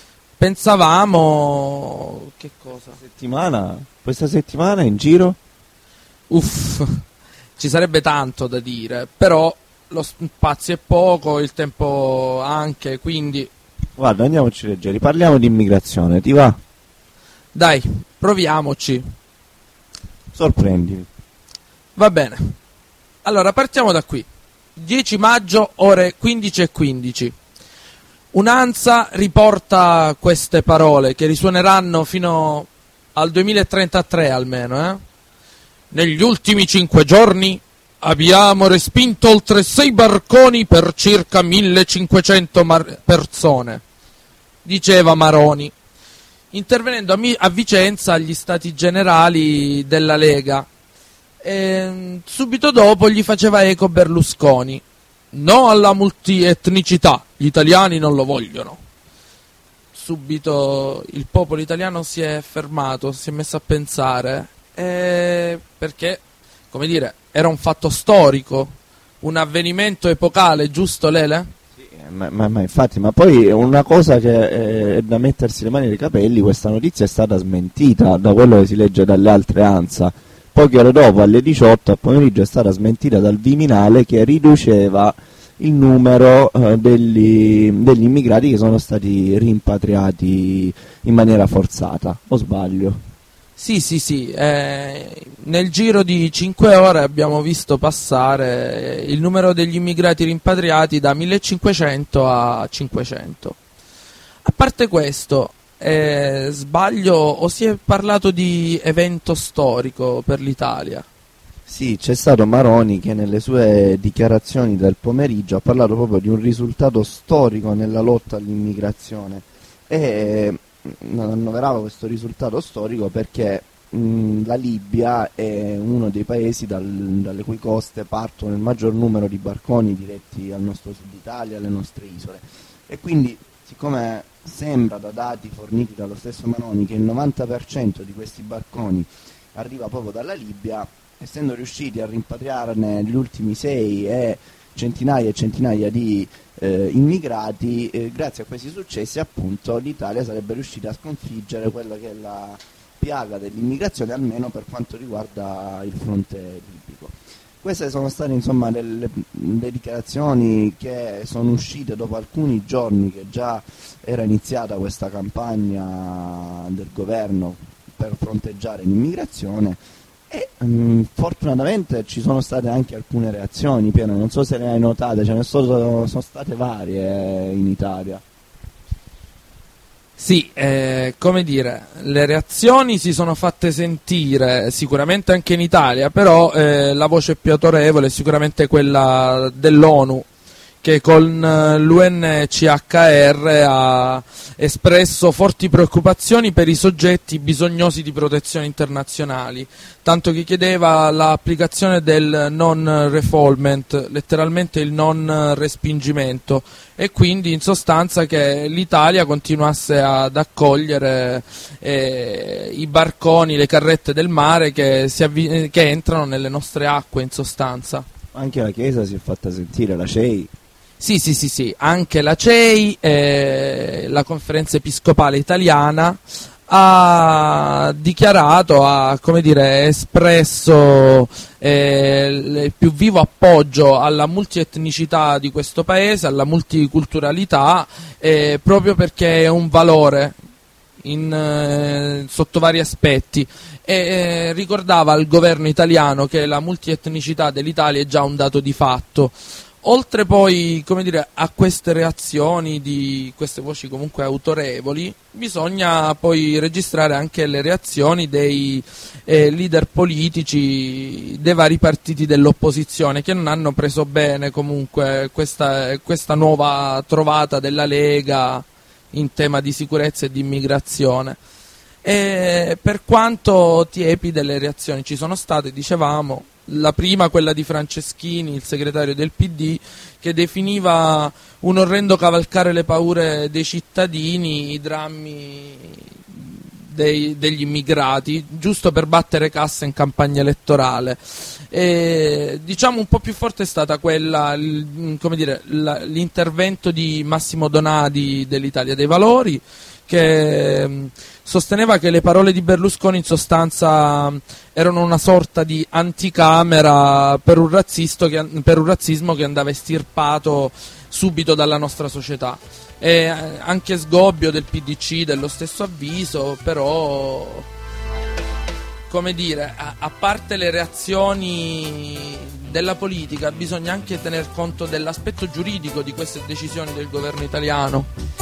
S7: Pensavamo... Che cosa?
S8: Settimana? Questa settimana in giro?
S7: Uff, ci sarebbe tanto da dire, però... lo spazio è poco, il tempo anche, quindi...
S8: Guarda, andiamoci leggeri, parliamo di immigrazione, ti va?
S7: Dai, proviamoci.
S8: Sorprendimi.
S7: Va bene. Allora, partiamo da qui. dieci maggio, ore quindici e quindici. Un'ANSA riporta queste parole, che risuoneranno fino al duemilatrentatré almeno, eh? Negli ultimi cinque giorni abbiamo respinto oltre sei barconi per circa millecinquecento mar- persone, diceva Maroni, intervenendo a, Mi- a Vicenza agli Stati Generali della Lega. E subito dopo gli faceva eco Berlusconi: no alla multietnicità, gli italiani non lo vogliono. Subito il popolo italiano si è fermato, si è messo a pensare, eh, perché, come dire, era un fatto storico, un avvenimento epocale, giusto Lele?
S8: Sì, ma, ma, ma infatti, ma poi una cosa che è da mettersi le mani nei capelli: questa notizia è stata smentita da quello che si legge dalle altre ANSA. Poche ore dopo, alle diciotto al pomeriggio, è stata smentita dal Viminale, che riduceva il numero eh, degli, degli immigrati che sono stati rimpatriati in maniera forzata, o sbaglio?
S7: Sì, sì, sì, eh, nel giro di cinque ore abbiamo visto passare il numero degli immigrati rimpatriati da millecinquecento a cinquecento. A parte questo, Eh, sbaglio o si è parlato di evento storico per l'Italia?
S8: Sì, c'è stato Maroni che nelle sue dichiarazioni del pomeriggio ha parlato proprio di un risultato storico nella lotta all'immigrazione e annoverava questo risultato storico perché mh, la Libia è uno dei paesi dal, dalle cui coste partono il maggior numero di barconi diretti al nostro sud Italia, alle nostre isole, e quindi siccome sembra da dati forniti dallo stesso Maroni che il novanta per cento di questi barconi arriva proprio dalla Libia, essendo riusciti a rimpatriarne gli ultimi sei e centinaia e centinaia di eh, immigrati, eh, grazie a questi successi appunto l'Italia sarebbe riuscita a sconfiggere quella che è la piaga dell'immigrazione, almeno per quanto riguarda il fronte libico. Queste sono state insomma delle, delle dichiarazioni che sono uscite dopo alcuni giorni che già era iniziata questa campagna del governo per fronteggiare l'immigrazione. E um, fortunatamente ci sono state anche alcune reazioni, Piero, non so se le hai notate, ce ne sono, sono state varie in Italia.
S7: Sì, eh, come dire, le reazioni si sono fatte sentire sicuramente anche in Italia, però eh, la voce più autorevole è sicuramente quella dell'ONU, che con l'U N C H R ha espresso forti preoccupazioni per i soggetti bisognosi di protezione internazionali, tanto che chiedeva l'applicazione del non refoulement, letteralmente il non respingimento, e quindi in sostanza che l'Italia continuasse ad accogliere eh, i barconi, le carrette del mare che, si avvi- che entrano nelle nostre acque in sostanza.
S8: Anche la Chiesa si è fatta sentire, la C E I.
S7: Sì, sì, sì, sì, anche la C E I, eh, la Conferenza Episcopale Italiana, ha dichiarato, ha come dire, espresso eh, il più vivo appoggio alla multietnicità di questo paese, alla multiculturalità, eh, proprio perché è un valore in, eh, sotto vari aspetti. E eh, ricordava al governo italiano che la multietnicità dell'Italia è già un dato di fatto. Oltre poi, come dire, a queste reazioni di queste voci comunque autorevoli, bisogna poi registrare anche le reazioni dei eh, leader politici dei vari partiti dell'opposizione, che non hanno preso bene comunque questa, questa nuova trovata della Lega in tema di sicurezza e di immigrazione. E per quanto tiepide le reazioni ci sono state, dicevamo, la prima quella di Franceschini, il segretario del P D, che definiva un orrendo cavalcare le paure dei cittadini, i drammi dei, degli immigrati, giusto per battere cassa in campagna elettorale. E, diciamo un po' più forte è stata quella, il, come dire, la, l'intervento di Massimo Donati dell'Italia dei Valori, che mh, sosteneva che le parole di Berlusconi in sostanza mh, erano una sorta di anticamera per un, che, per un razzismo che andava estirpato subito dalla nostra società. E anche Sgobbio del P D C dello stesso avviso, però, come dire, a, a parte le reazioni della politica, bisogna anche tener conto dell'aspetto giuridico di queste decisioni del governo italiano.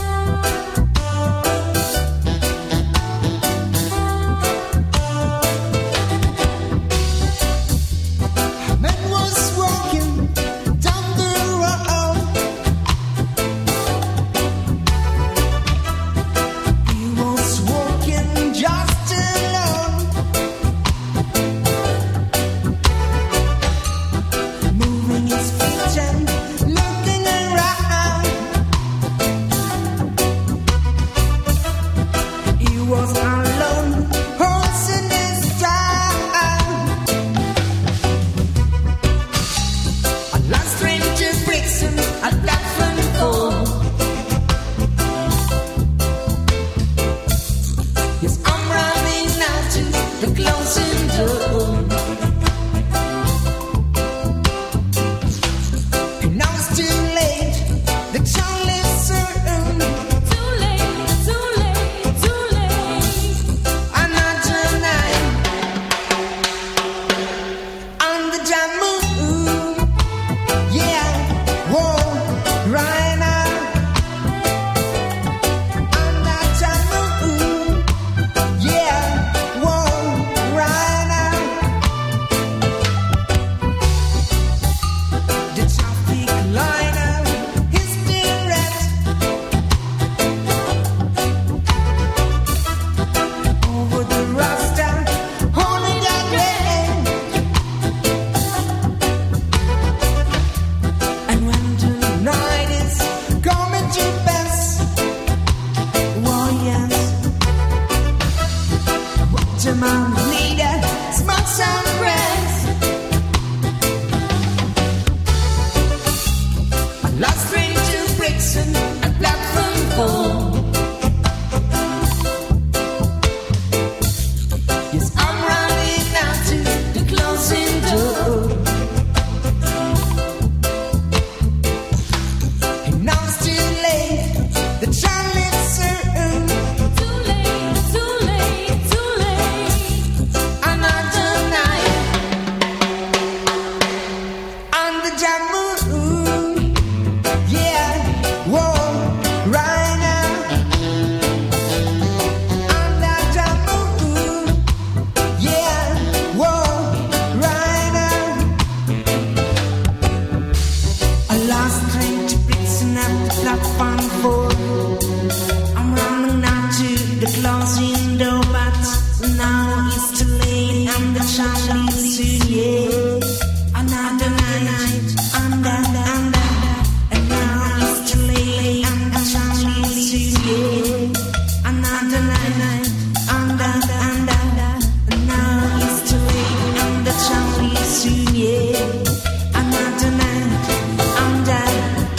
S6: soon, yeah. Another night, under, under, and now it's too late. I shall leave soon, yeah. Another night, under, under, and now it's too late. And I shall leave soon, yeah. Another night, under.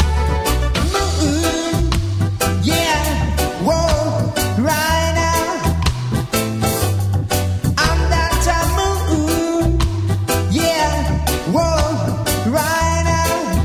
S6: Moon, yeah, whoa, right now. Under the moon, yeah, whoa, right now.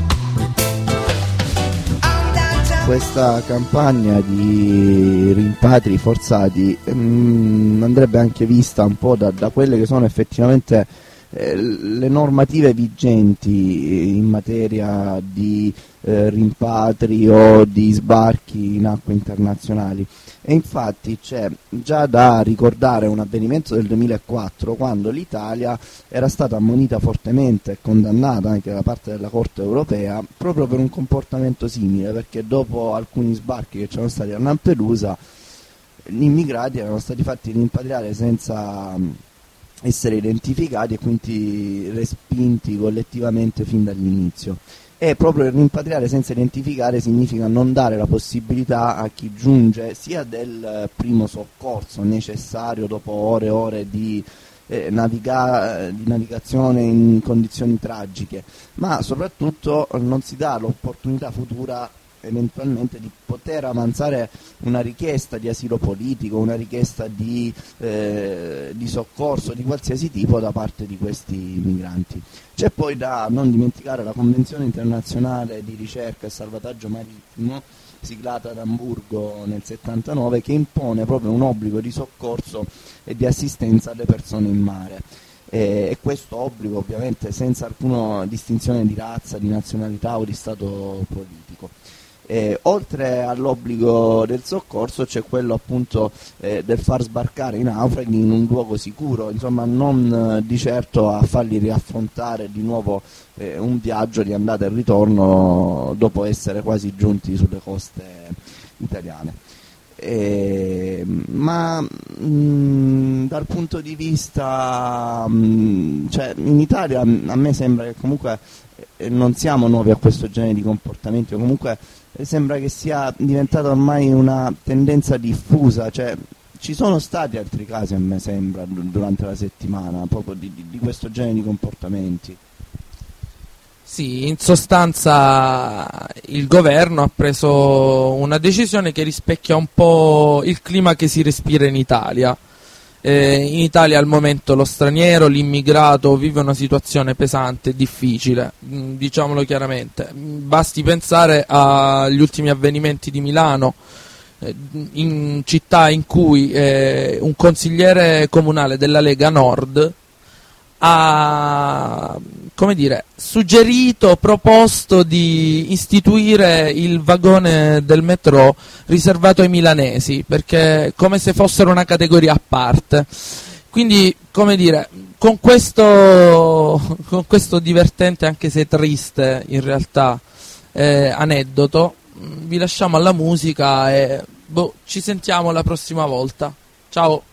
S6: Under the
S8: Questa campagna di rimpatri forzati mm, andrebbe anche vista un po' da, da quelle che sono effettivamente eh, le normative vigenti in materia di eh, rimpatri o di sbarchi in acque internazionali. E infatti c'è già da ricordare un avvenimento del duemilaquattro, quando l'Italia era stata ammonita fortemente e condannata anche da parte della Corte europea proprio per un comportamento simile, perché dopo alcuni sbarchi che c'erano stati a Lampedusa gli immigrati erano stati fatti rimpatriare senza essere identificati e quindi respinti collettivamente fin dall'inizio. E proprio rimpatriare senza identificare significa non dare la possibilità a chi giunge sia del primo soccorso necessario dopo ore e ore di, eh, naviga- di navigazione in condizioni tragiche, ma soprattutto non si dà l'opportunità futura eventualmente di poter avanzare una richiesta di asilo politico, una richiesta di, eh, di soccorso di qualsiasi tipo da parte di questi migranti. C'è poi da non dimenticare la Convenzione internazionale di ricerca e salvataggio marittimo, siglata ad Amburgo nel settantanove, che impone proprio un obbligo di soccorso e di assistenza alle persone in mare. E questo obbligo ovviamente senza alcuna distinzione di razza, di nazionalità o di stato politico. Eh, oltre all'obbligo del soccorso c'è quello appunto eh, del far sbarcare i naufraghi in un luogo sicuro, insomma non eh, di certo a farli riaffrontare di nuovo eh, un viaggio di andata e ritorno dopo essere quasi giunti sulle coste italiane. Eh, ma mh, dal punto di vista mh, cioè in Italia a me sembra che comunque eh, non siamo nuovi a questo genere di comportamenti, o comunque eh, sembra che sia diventata ormai una tendenza diffusa, cioè ci sono stati altri casi, a me sembra, durante la settimana proprio di, di, di questo genere di comportamenti.
S7: Sì, in sostanza il governo ha preso una decisione che rispecchia un po' il clima che si respira in Italia. Eh, in Italia al momento lo straniero, l'immigrato vive una situazione pesante e difficile, mh, diciamolo chiaramente. Basti pensare agli ultimi avvenimenti di Milano, eh, in città in cui eh, un consigliere comunale della Lega Nord ha, come dire, suggerito, proposto di istituire il vagone del metro riservato ai milanesi, perché come se fossero una categoria a parte. Quindi, come dire, con questo, con questo divertente, anche se triste in realtà, eh, aneddoto, vi lasciamo alla musica e boh, ci sentiamo la prossima volta. Ciao!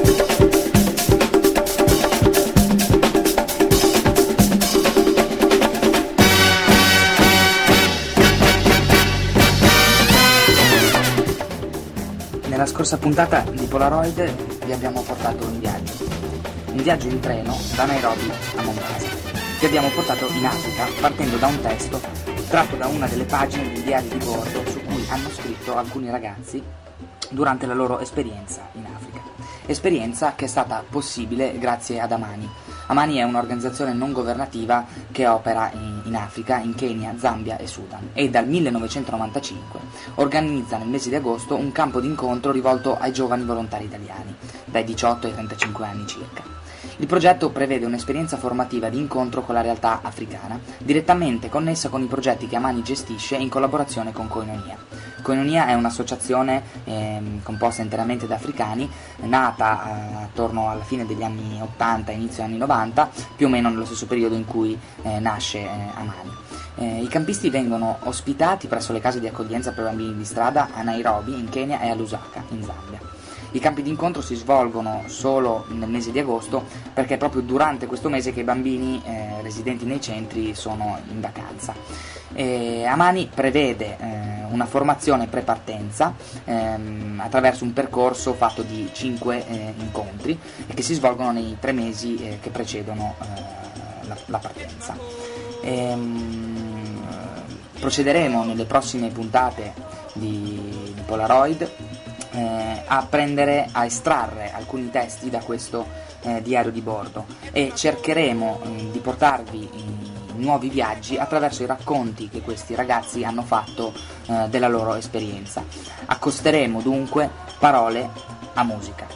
S9: Nella scorsa puntata di Polaroid vi abbiamo portato un viaggio, un viaggio in treno da Nairobi a Mombasa. Vi abbiamo portato in Africa partendo da un testo tratto da una delle pagine dei diari di bordo su cui hanno scritto alcuni ragazzi durante la loro esperienza in Africa. Esperienza che è stata possibile grazie ad Amani. Amani è un'organizzazione non governativa che opera in, in Africa, in Kenya, Zambia e Sudan, e dal millenovecentonovantacinque organizza nel mese di agosto un campo d'incontro rivolto ai giovani volontari italiani, dai diciotto ai trentacinque anni circa. Il progetto prevede un'esperienza formativa di incontro con la realtà africana, direttamente connessa con i progetti che Amani gestisce in collaborazione con Koinonia. Koinonia è un'associazione eh, composta interamente da africani, nata eh, attorno alla fine degli anni ottanta, inizio anni novanta, più o meno nello stesso periodo in cui eh, nasce eh, Amani. Eh, I campisti vengono ospitati presso le case di accoglienza per bambini di strada a Nairobi, in Kenya, e a Lusaka, in Zambia. I campi d'incontro si svolgono solo nel mese di agosto perché è proprio durante questo mese che i bambini eh, residenti nei centri sono in vacanza. E Amani prevede eh, una formazione pre-partenza ehm, attraverso un percorso fatto di cinque eh, incontri e che si svolgono nei tre mesi eh, che precedono eh, la, la partenza. Ehm, procederemo nelle prossime puntate di, di Polaroid eh, a prendere, a estrarre alcuni testi da questo eh, diario di bordo e cercheremo eh, di portarvi in nuovi viaggi attraverso i racconti che questi ragazzi hanno fatto eh, della loro esperienza. Accosteremo dunque parole a musica.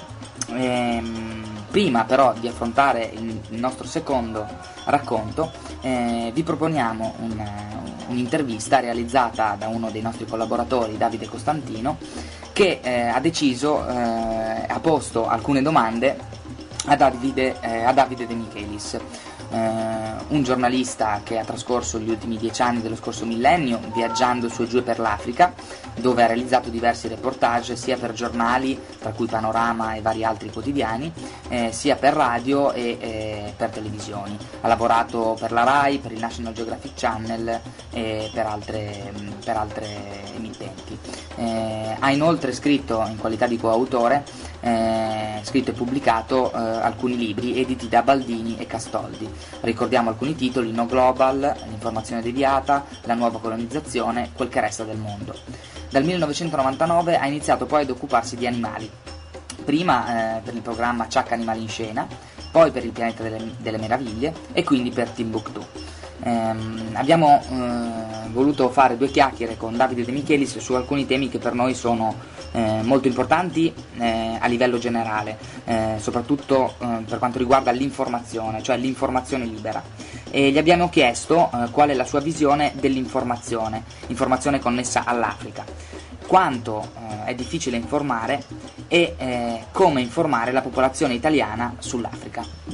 S9: Ehm, prima però di affrontare il, il nostro secondo racconto, eh, vi proponiamo un, un'intervista realizzata da uno dei nostri collaboratori, Davide Costantino, che eh, ha deciso, eh, ha posto alcune domande a Davide, eh, a Davide De Michelis. Uh, un giornalista che ha trascorso gli ultimi dieci anni dello scorso millennio viaggiando su e giù per l'Africa, dove ha realizzato diversi reportage sia per giornali, tra cui Panorama e vari altri quotidiani, eh, sia per radio e eh, per televisioni. Ha lavorato per la Rai, per il National Geographic Channel e per altre, per altre emittenti. Eh, ha inoltre scritto in qualità di coautore, eh, scritto e pubblicato eh, alcuni libri editi da Baldini e Castoldi. Ricordiamo alcuni titoli: No Global, L'informazione deviata, La nuova colonizzazione, Quel che resta del mondo. Dal millenovecentonovantanove ha iniziato poi ad occuparsi di animali, prima eh, per il programma Ciak Animali in Scena, poi per il Pianeta delle, delle Meraviglie e quindi per Timbuktu. Ehm, abbiamo eh, voluto fare due chiacchiere con Davide De Michelis su alcuni temi che per noi sono eh, molto importanti eh, a livello generale, eh, soprattutto eh, per quanto riguarda l'informazione, cioè l'informazione libera. E gli abbiamo chiesto eh, qual è la sua visione dell'informazione, informazione connessa all'Africa, quanto eh, è difficile informare e eh, come informare la popolazione italiana sull'Africa.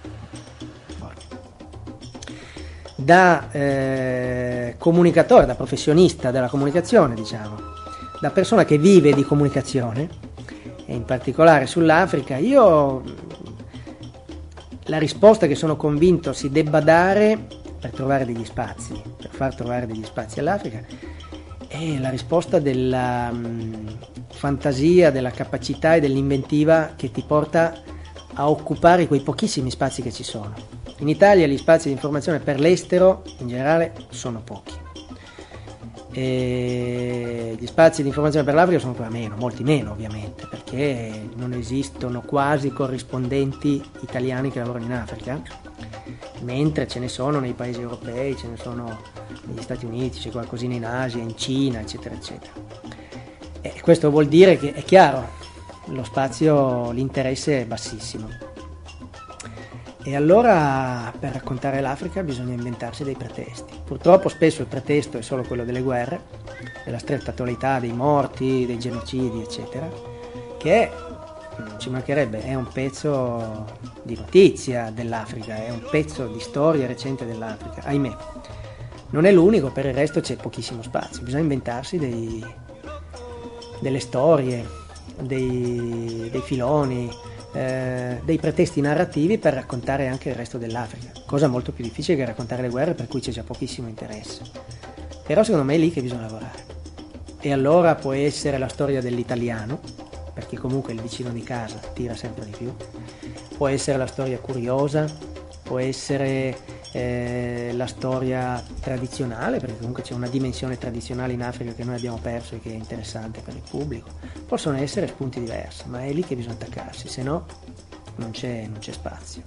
S10: Da eh, comunicatore, da professionista della comunicazione, diciamo, da persona che vive di comunicazione e in particolare sull'Africa, io la risposta che sono convinto si debba dare per trovare degli spazi, per far trovare degli spazi all'Africa, è la risposta della mh, fantasia, della capacità e dell'inventiva che ti porta a occupare quei pochissimi spazi che ci sono. In Italia gli spazi di informazione per l'estero in generale sono pochi. E gli spazi di informazione per l'Africa sono ancora meno, molti meno ovviamente, perché non esistono quasi corrispondenti italiani che lavorano in Africa, mentre ce ne sono nei paesi europei, ce ne sono negli Stati Uniti, c'è qualcosina in Asia, in Cina, eccetera, eccetera. E questo vuol dire che è chiaro, lo spazio, l'interesse è bassissimo. E allora per raccontare l'Africa bisogna inventarsi dei pretesti. Purtroppo spesso il pretesto è solo quello delle guerre, della stretta attualità, dei morti, dei genocidi, eccetera, che non ci mancherebbe, è un pezzo di notizia dell'Africa, è un pezzo di storia recente dell'Africa, ahimè. Non è l'unico, per il resto c'è pochissimo spazio, bisogna inventarsi dei, delle storie, dei, dei filoni, Eh, dei pretesti narrativi per raccontare anche il resto dell'Africa, cosa molto più difficile che raccontare le guerre, per cui c'è già pochissimo interesse. Però secondo me è lì che bisogna lavorare. E allora può essere la storia dell'italiano, perché comunque il vicino di casa tira sempre di più, può essere la storia curiosa, può essere eh, la storia tradizionale, perché comunque c'è una dimensione tradizionale in Africa che noi abbiamo perso e che è interessante per il pubblico. Possono essere spunti diversi, ma è lì che bisogna attaccarsi, se no non c'è, non c'è spazio.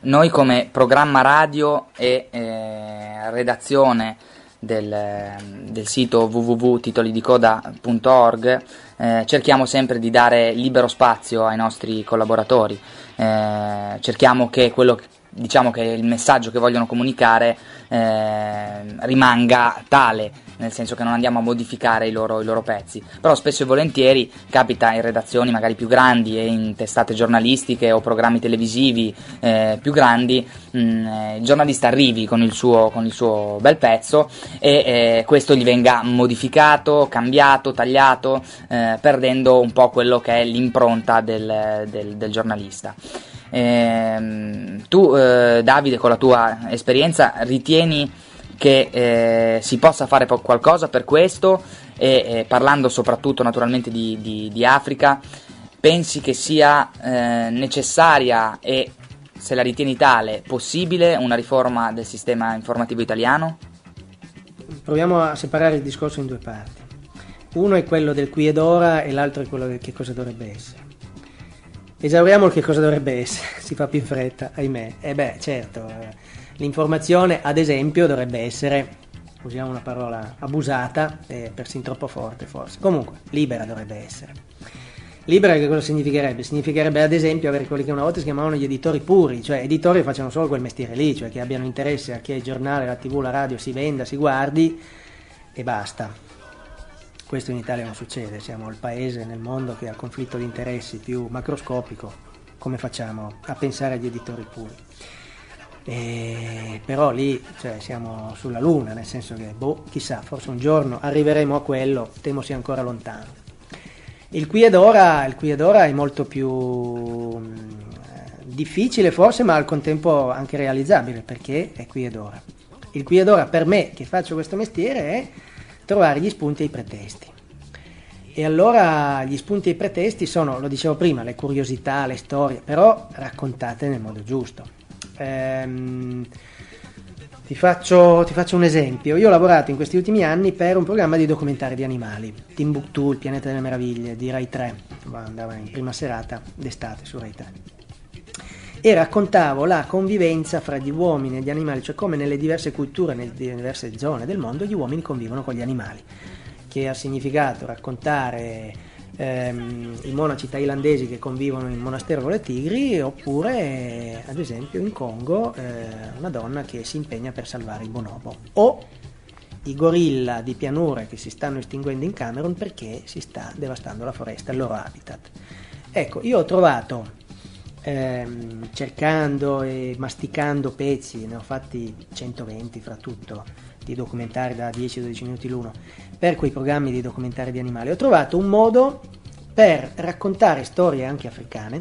S9: noi come programma radio e eh, redazione del, del sito w w w punto titoli di coda punto org eh, cerchiamo sempre di dare libero spazio ai nostri collaboratori, eh, cerchiamo che quello che diciamo che il messaggio che vogliono comunicare eh, rimanga tale, nel senso che non andiamo a modificare i loro, i loro pezzi, però spesso e volentieri capita in redazioni magari più grandi e in testate giornalistiche o programmi televisivi eh, più grandi, mh, il giornalista arrivi con il suo, con il suo bel pezzo e eh, questo gli venga modificato, cambiato, tagliato, eh, perdendo un po' quello che è l'impronta del, del, del giornalista. Eh, tu eh, Davide, con la tua esperienza, ritieni che eh, si possa fare po- qualcosa per questo e eh, parlando soprattutto naturalmente di, di, di Africa, pensi che sia eh, necessaria e, se la ritieni tale, possibile una riforma del sistema informativo italiano?
S10: Proviamo a separare il discorso in due parti. Uno è quello del qui ed ora e l'altro è quello del che cosa dovrebbe essere. Esauriamo il che cosa dovrebbe essere, si fa più in fretta, ahimè. E beh, certo, eh, l'informazione, ad esempio, dovrebbe essere, usiamo una parola abusata, eh, persino troppo forte forse, comunque, libera dovrebbe essere. Libera che cosa significherebbe? Significherebbe ad esempio avere quelli che una volta si chiamavano gli editori puri, cioè editori che facciano solo quel mestiere lì, cioè che abbiano interesse a che il giornale, la tv, la radio si venda, si guardi e basta. Questo in Italia non succede, siamo il paese nel mondo che ha il conflitto di interessi più macroscopico, come facciamo a pensare agli editori puri? E però lì cioè, siamo sulla luna, nel senso che, boh, chissà, forse un giorno arriveremo a quello, temo sia ancora lontano. Il qui ed ora, il qui ed ora è molto più mh, difficile forse, ma al contempo anche realizzabile, perché è qui ed ora. Il qui ed ora per me, che faccio questo mestiere, è trovare gli spunti e i pretesti. E allora gli spunti e i pretesti sono, lo dicevo prima, le curiosità, le storie, però raccontate nel modo giusto. Ehm, ti, faccio, ti faccio un esempio. Io ho lavorato in questi ultimi anni per un programma di documentari di animali, Timbuktu, il pianeta delle meraviglie, di Rai tre, andava in prima serata d'estate su Rai tre. E raccontavo la convivenza fra gli uomini e gli animali, cioè come nelle diverse culture, nelle diverse zone del mondo gli uomini convivono con gli animali, che ha significato raccontare ehm, i monaci thailandesi che convivono in monastero con le tigri, oppure ad esempio in Congo eh, una donna che si impegna per salvare il bonobo, o i gorilla di pianura che si stanno estinguendo in Camerun perché si sta devastando la foresta, il loro habitat. Ecco, io ho trovato Ehm, cercando e masticando pezzi, ne ho fatti centoventi fra tutto, di documentari da dieci dodici minuti l'uno, per quei programmi di documentari di animali, ho trovato un modo per raccontare storie anche africane,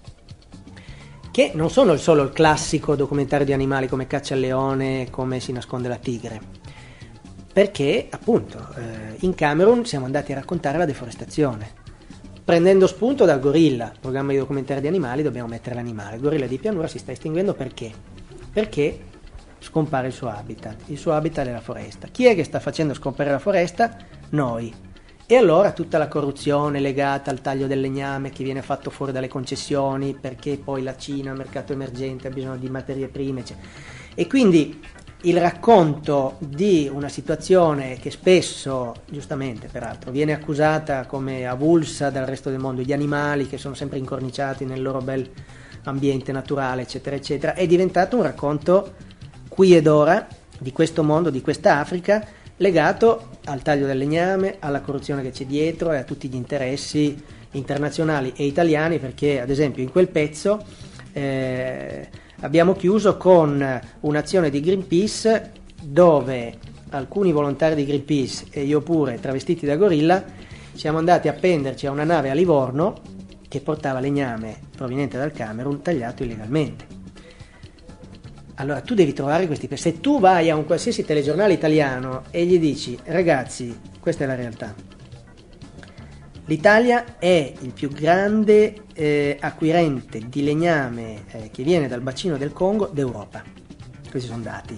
S10: che non sono solo il classico documentario di animali come Caccia al leone, come Si nasconde la tigre, perché appunto eh, in Camerun siamo andati a raccontare la deforestazione. Prendendo spunto dal gorilla, programma di documentari di animali, dobbiamo mettere l'animale. Il gorilla di pianura si sta estinguendo perché? Perché scompare il suo habitat. Il suo habitat è la foresta. Chi è che sta facendo scomparire la foresta? Noi. E allora tutta la corruzione legata al taglio del legname che viene fatto fuori dalle concessioni, perché poi la Cina, il mercato emergente, ha bisogno di materie prime. Cioè. E quindi il racconto di una situazione che spesso, giustamente peraltro, viene accusata come avulsa dal resto del mondo, gli animali che sono sempre incorniciati nel loro bel ambiente naturale, eccetera, eccetera, è diventato un racconto qui ed ora di questo mondo, di questa Africa, legato al taglio del legname, alla corruzione che c'è dietro e a tutti gli interessi internazionali e italiani, perché ad esempio in quel pezzo eh, abbiamo chiuso con un'azione di Greenpeace dove alcuni volontari di Greenpeace e io pure, travestiti da gorilla, siamo andati a appenderci a una nave a Livorno che portava legname proveniente dal Camerun tagliato illegalmente. Allora tu devi trovare questi... Se tu vai a un qualsiasi telegiornale italiano e gli dici ragazzi, questa è la realtà, l'Italia è il più grande eh, acquirente di legname eh, che viene dal bacino del Congo d'Europa. Questi sono dati.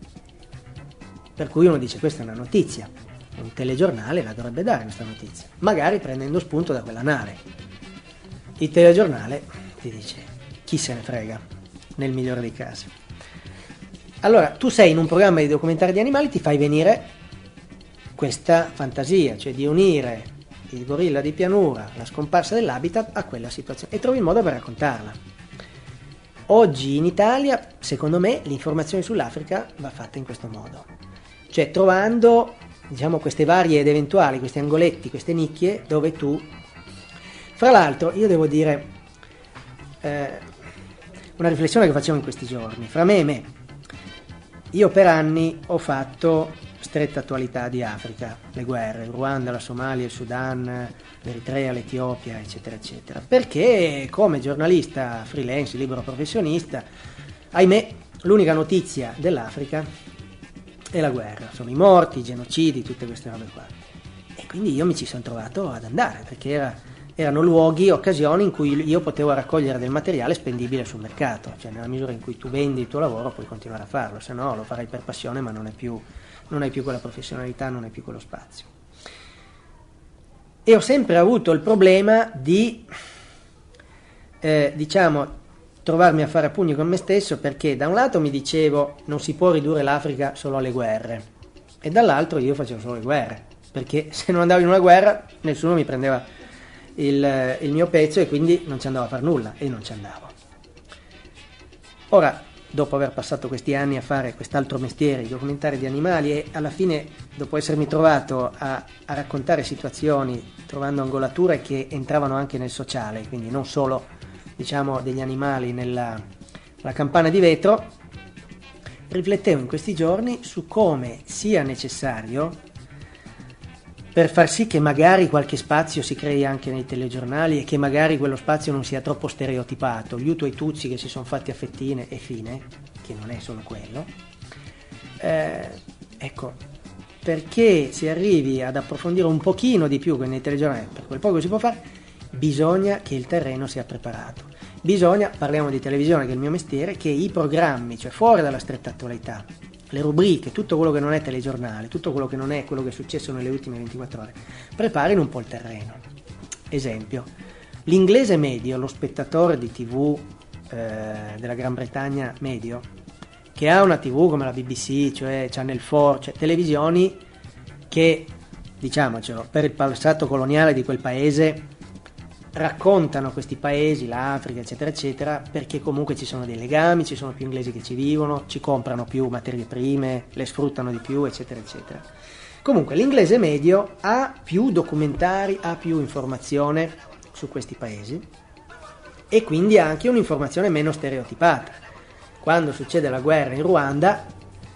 S10: Per cui uno dice questa è una notizia. Un telegiornale la dovrebbe dare questa notizia, magari prendendo spunto da quella nave. Il telegiornale ti dice chi se ne frega. nel migliore dei casi. Allora, tu sei in un programma di documentari di animali, ti fai venire questa fantasia, cioè di unire il gorilla di pianura, la scomparsa dell'habitat a quella situazione, e trovi il modo per raccontarla. Oggi in Italia, secondo me, l'informazione sull'Africa va fatta in questo modo, cioè trovando, diciamo, queste varie ed eventuali, questi angoletti, queste nicchie dove tu... Fra l'altro, io devo dire eh, una riflessione che facevo in questi giorni, fra me e me. Io per anni ho fatto stretta attualità di Africa, le guerre, il Ruanda, la Somalia, il Sudan, l'Eritrea, l'Etiopia, eccetera, eccetera. Perché come giornalista freelance, libero professionista, ahimè, l'unica notizia dell'Africa è la guerra, sono i morti, i genocidi, tutte queste robe qua. E quindi io mi ci sono trovato ad andare, perché era... erano luoghi, occasioni in cui io potevo raccogliere del materiale spendibile sul mercato, cioè nella misura in cui tu vendi il tuo lavoro puoi continuare a farlo, se no lo farai per passione ma non è più, non hai più quella professionalità, non hai più quello spazio. E ho sempre avuto il problema di, eh, diciamo, trovarmi a fare a pugni con me stesso, perché da un lato mi dicevo non si può ridurre l'Africa solo alle guerre, e dall'altro io facevo solo le guerre, perché se non andavo in una guerra nessuno mi prendeva Il, il mio pezzo, e quindi non ci andavo a far nulla, e non ci andavo. Ora, dopo aver passato questi anni a fare quest'altro mestiere, i documentari di animali, e alla fine, dopo essermi trovato a, a raccontare situazioni, trovando angolature che entravano anche nel sociale, quindi non solo, diciamo, degli animali nella, nella campana di vetro, riflettevo in questi giorni su come sia necessario, per far sì che magari qualche spazio si crei anche nei telegiornali e che magari quello spazio non sia troppo stereotipato, gli Hutu e i Tutsi che si sono fatti a fettine e fine, che non è solo quello, eh, ecco, perché si arrivi ad approfondire un pochino di più nei telegiornali, per quel poco che si può fare, bisogna che il terreno sia preparato, bisogna, parliamo di televisione che è il mio mestiere, che i programmi, cioè fuori dalla stretta attualità, le rubriche, tutto quello che non è telegiornale, tutto quello che non è quello che è successo nelle ultime ventiquattro ore, preparino un po' il terreno. Esempio, l'inglese medio, lo spettatore di tivù eh, della Gran Bretagna medio, che ha una tivù come la B B C, cioè Channel quattro, cioè televisioni che, diciamocelo, per il passato coloniale di quel paese raccontano questi paesi, l'Africa, eccetera, eccetera, perché comunque ci sono dei legami, ci sono più inglesi che ci vivono, ci comprano più materie prime, le sfruttano di più, eccetera, eccetera. Comunque l'inglese medio ha più documentari, ha più informazione su questi paesi, e quindi ha anche un'informazione meno stereotipata. Quando succede la guerra in Ruanda,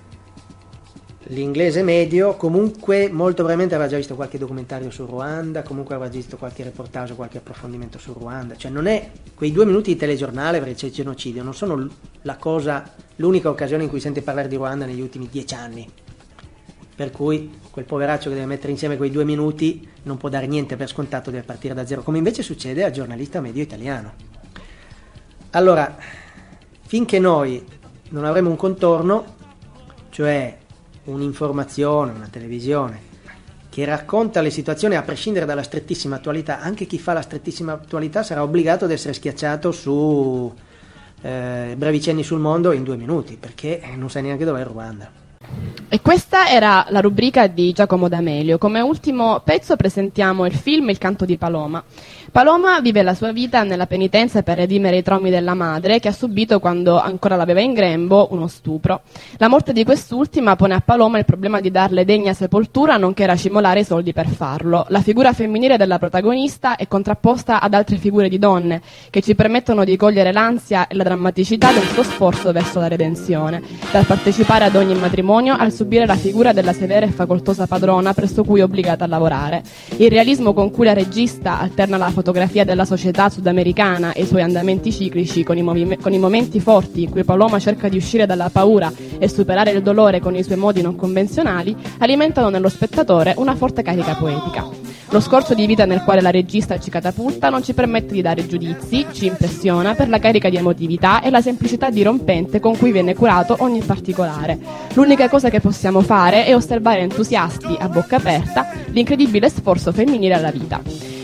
S10: l'inglese medio comunque molto probabilmente avrà già visto qualche documentario su Ruanda, comunque avrà visto qualche reportage o qualche approfondimento su Ruanda, cioè non è quei due minuti di telegiornale perché c'è il genocidio, non sono la cosa, l'unica occasione in cui sente parlare di Ruanda negli ultimi dieci anni, per cui quel poveraccio che deve mettere insieme quei due minuti non può dare niente per scontato, deve partire da zero, come invece succede al giornalista medio italiano. Allora, finché noi non avremo un contorno, cioè un'informazione, una televisione che racconta le situazioni a prescindere dalla strettissima attualità, anche chi fa la strettissima attualità sarà obbligato ad essere schiacciato su eh, brevi cenni sul mondo in due minuti, perché non sai neanche dov'è il Ruanda.
S1: E questa era la rubrica di Giacomo D'Amelio. Come ultimo pezzo presentiamo il film Il canto di Paloma. Paloma vive la sua vita nella penitenza per redimere i traumi della madre, che ha subito, quando ancora l'aveva in grembo, uno stupro. La morte di quest'ultima pone a Paloma il problema di darle degna sepoltura, nonché racimolare i soldi per farlo. La figura femminile della protagonista è contrapposta ad altre figure di donne, che ci permettono di cogliere l'ansia e la drammaticità del suo sforzo verso la redenzione, dal partecipare ad ogni matrimonio al subire la figura della severa e facoltosa padrona presso cui è obbligata a lavorare. Il realismo con cui la regista alterna la fotografia della società sudamericana e i suoi andamenti ciclici con i, movi- con i momenti forti in cui Paloma cerca di uscire dalla paura e superare il dolore con i suoi modi non convenzionali alimentano nello spettatore una forte carica poetica. Lo scorcio di vita nel quale la regista ci catapulta non ci permette di dare giudizi, ci impressiona per la carica di emotività e la semplicità dirompente con cui viene curato ogni particolare. L'unica cosa che possiamo fare è osservare entusiasti, a bocca aperta, l'incredibile sforzo femminile alla vita.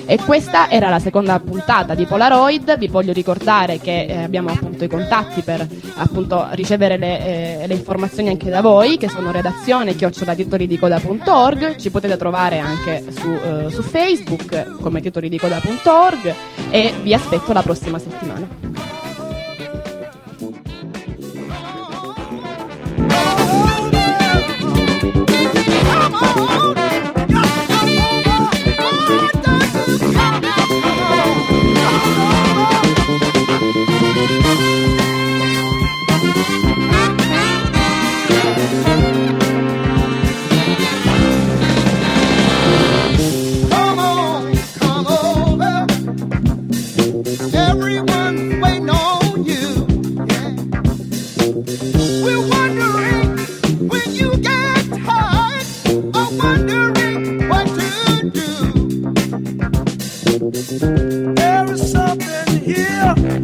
S1: E questa era la seconda puntata di Polaroid. Vi voglio ricordare che eh, abbiamo appunto i contatti per appunto ricevere le, eh, le informazioni anche da voi, che sono redazione chiocciola titolidicoda punto org. Ci potete trovare anche su, eh, su Facebook come titolidicoda punto org e vi aspetto la prossima settimana.
S6: There is something here.